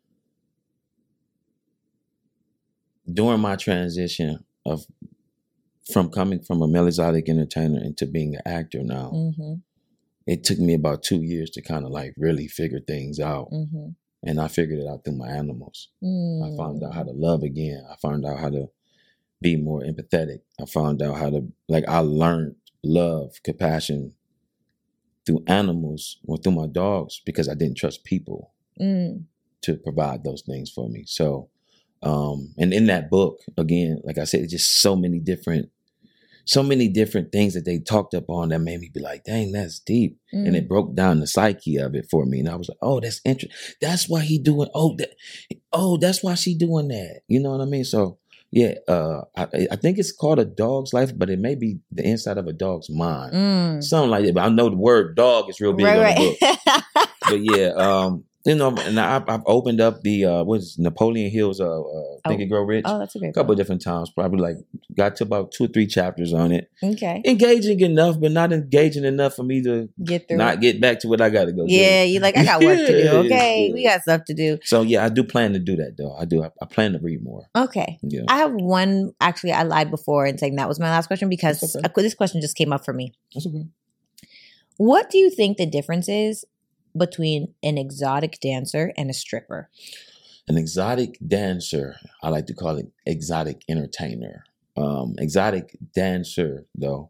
[SPEAKER 1] During my transition from coming from a male exotic entertainer into being an actor now, it took me about 2 years to kind of like really figure things out. And I figured it out through my animals. I found out how to love again. I found out how to be more empathetic. I found out how to, I learned love, compassion through animals or through my dogs because I didn't trust people to provide those things for me. So, and in that book, again, like I said, it's just so many different things that they talked up on that made me be like, dang, that's deep. And it broke down the psyche of it for me. And I was like, oh, that's interesting. That's why he doing, that's why she doing that. You know what I mean? So yeah, I think it's called A Dog's Life, but it may be the inside of a dog's mind. Something like that. But I know the word dog is real big on the book. But yeah, and I've opened up the Napoleon Hill's Think and Grow Rich.
[SPEAKER 2] Oh, that's a great
[SPEAKER 1] couple of different times. Probably got to about 2 or 3 chapters on it.
[SPEAKER 2] Okay.
[SPEAKER 1] Engaging enough, but not engaging enough for me to get back to what I got to go do.
[SPEAKER 2] Yeah, you're like, I got work to do. Okay, we got stuff to do.
[SPEAKER 1] So yeah, I do plan to do that though. I do. I plan to read more.
[SPEAKER 2] Okay.
[SPEAKER 1] Yeah.
[SPEAKER 2] I have one. Actually, I lied before in saying that was my last question because this question just came up for me.
[SPEAKER 1] That's okay.
[SPEAKER 2] What do you think the difference is between an exotic dancer and a stripper?
[SPEAKER 1] An exotic dancer, I like to call it exotic entertainer. Exotic dancer, though.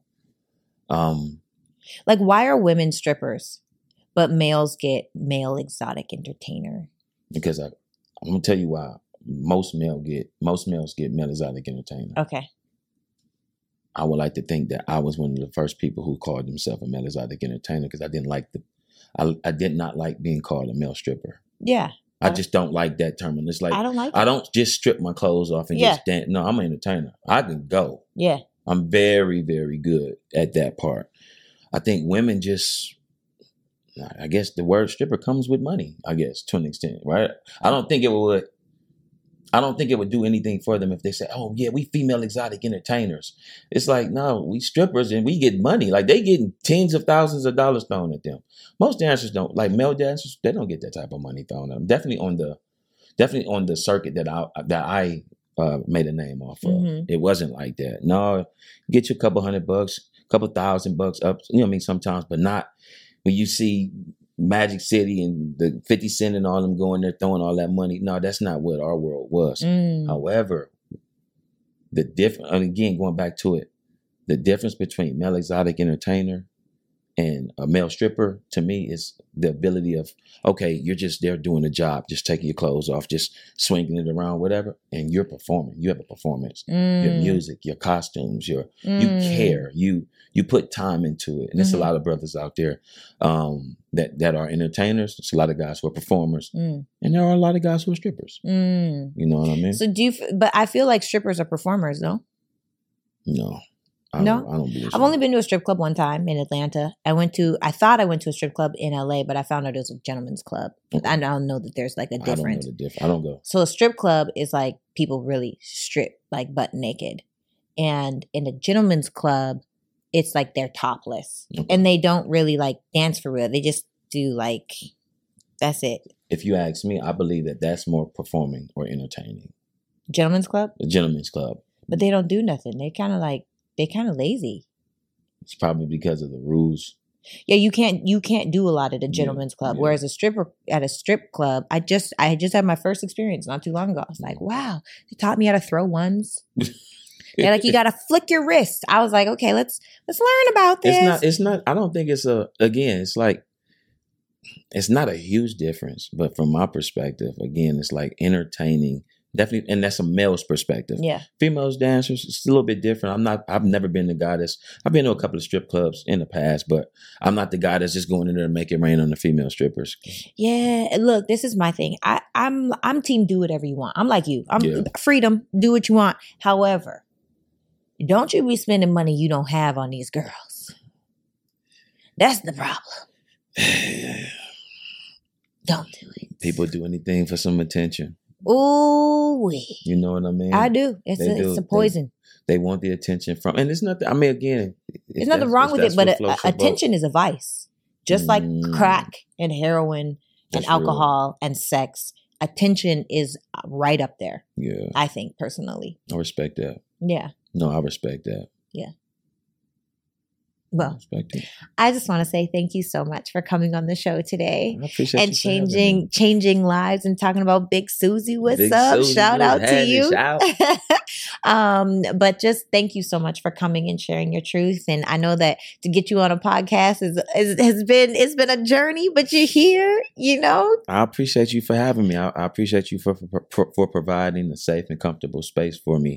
[SPEAKER 2] Why are women strippers, but males get male exotic entertainer?
[SPEAKER 1] Because I'm gonna tell you why. Most males get male exotic entertainer.
[SPEAKER 2] Okay.
[SPEAKER 1] I would like to think that I was one of the first people who called themselves a male exotic entertainer because I did not like being called a male stripper.
[SPEAKER 2] Yeah.
[SPEAKER 1] I just don't like that term. And it's like,
[SPEAKER 2] I don't like it.
[SPEAKER 1] I don't just strip my clothes off and just dance. No, I'm an entertainer. I can go.
[SPEAKER 2] Yeah.
[SPEAKER 1] I'm very, very good at that part. I think women I guess the word stripper comes with money, I guess, to an extent, right? I don't think it would do anything for them if they say, oh yeah, we female exotic entertainers. It's like, no, we strippers and we get money. Like they getting tens of thousands of dollars thrown at them. Most dancers don't, like male dancers, they don't get that type of money thrown at them. Definitely on the circuit that I made a name off of. It wasn't like that. No, get you a couple $100, couple $1,000 up, you know what I mean, sometimes, but not when you see Magic City and the 50 Cent and all them going there throwing all that money. No, that's not what our world was. However, again, going back to it, the difference between male exotic entertainer and a male stripper, to me, is the ability of, okay, you're just there doing a job, just taking your clothes off, just swinging it around, whatever, and you're performing. You have a performance. Your music, your costumes, you care. You put time into it. And there's a lot of brothers out there that are entertainers. There's a lot of guys who are performers. And there are a lot of guys who are strippers. You know what I mean?
[SPEAKER 2] So but I feel like strippers are performers, no?
[SPEAKER 1] No. I don't believe so.
[SPEAKER 2] I've only been to a strip club one time in Atlanta. I thought I went to a strip club in LA, but I found out it was a gentleman's club. Okay. I don't know that there's like a difference. I don't know the difference. I don't go. So a strip club is like people really strip, like butt naked. And in a gentleman's club, it's like they're topless. Okay. And they don't really like dance for real. They just do like, that's it.
[SPEAKER 1] If you ask me, I believe that that's more performing or entertaining.
[SPEAKER 2] Gentleman's club?
[SPEAKER 1] A gentleman's club.
[SPEAKER 2] But they don't do nothing. They're kind of lazy.
[SPEAKER 1] It's probably because of the rules.
[SPEAKER 2] Yeah, you can't do a lot at a gentleman's club. Yeah. Whereas a stripper at a strip club, I just had my first experience not too long ago. I was like, wow, they taught me how to throw ones. They're like, you gotta flick your wrist. I was like, okay, let's learn about this.
[SPEAKER 1] It's not I don't think it's it's like, it's not a huge difference, but from my perspective, again, it's like entertaining. Definitely, and that's a male's perspective.
[SPEAKER 2] Yeah.
[SPEAKER 1] Females dancers, it's a little bit different. I've never been the guy I've been to a couple of strip clubs in the past, but I'm not the guy that's just going in there and make it rain on the female strippers.
[SPEAKER 2] Yeah, look, this is my thing. I'm team do whatever you want. I'm like you. Freedom, do what you want. However, don't you be spending money you don't have on these girls. That's the problem. Don't do it.
[SPEAKER 1] People do anything for some attention.
[SPEAKER 2] Ooh,
[SPEAKER 1] you know what I mean?
[SPEAKER 2] I do. It's a poison.
[SPEAKER 1] They want the attention from, and it's nothing. I mean, again,
[SPEAKER 2] there's nothing wrong with it, but attention is a vice, just like crack and heroin and alcohol and sex. Attention is right up there.
[SPEAKER 1] Yeah,
[SPEAKER 2] I think personally.
[SPEAKER 1] I respect that.
[SPEAKER 2] Yeah.
[SPEAKER 1] No, I respect that.
[SPEAKER 2] Yeah. Well, I just want to say thank you so much for coming on the show today.
[SPEAKER 1] I appreciate
[SPEAKER 2] and changing lives and talking about Big Susie. What's up? Susie, shout out to you. But just thank you so much for coming and sharing your truth. And I know that to get you on a podcast has been a journey, but you're here. You know.
[SPEAKER 1] I appreciate you for having me. I appreciate you for providing a safe and comfortable space for me.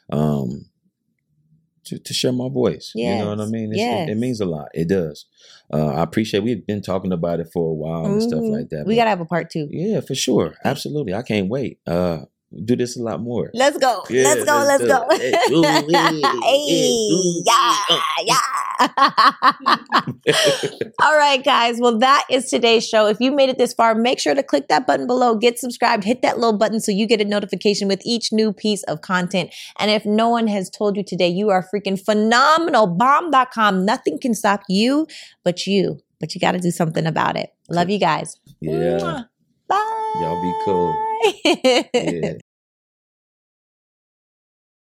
[SPEAKER 1] To share my voice. Yes. You know what I mean? It means a lot. It does. I appreciate, we've been talking about it for a while and stuff like that.
[SPEAKER 2] We got to have a part 2.
[SPEAKER 1] Yeah, for sure. Absolutely. I can't wait. Do this a lot more.
[SPEAKER 2] Let's go. Yeah, let's go. Hey, yeah. All right, guys. Well, that is today's show. If you made it this far, make sure to click that button below, get subscribed, hit that little button so you get a notification with each new piece of content. And if no one has told you today, you are freaking phenomenal. Bomb.com. Nothing can stop you, but you got to do something about it. Love you guys.
[SPEAKER 1] Yeah.
[SPEAKER 2] Bye.
[SPEAKER 1] Y'all be cool. Yeah.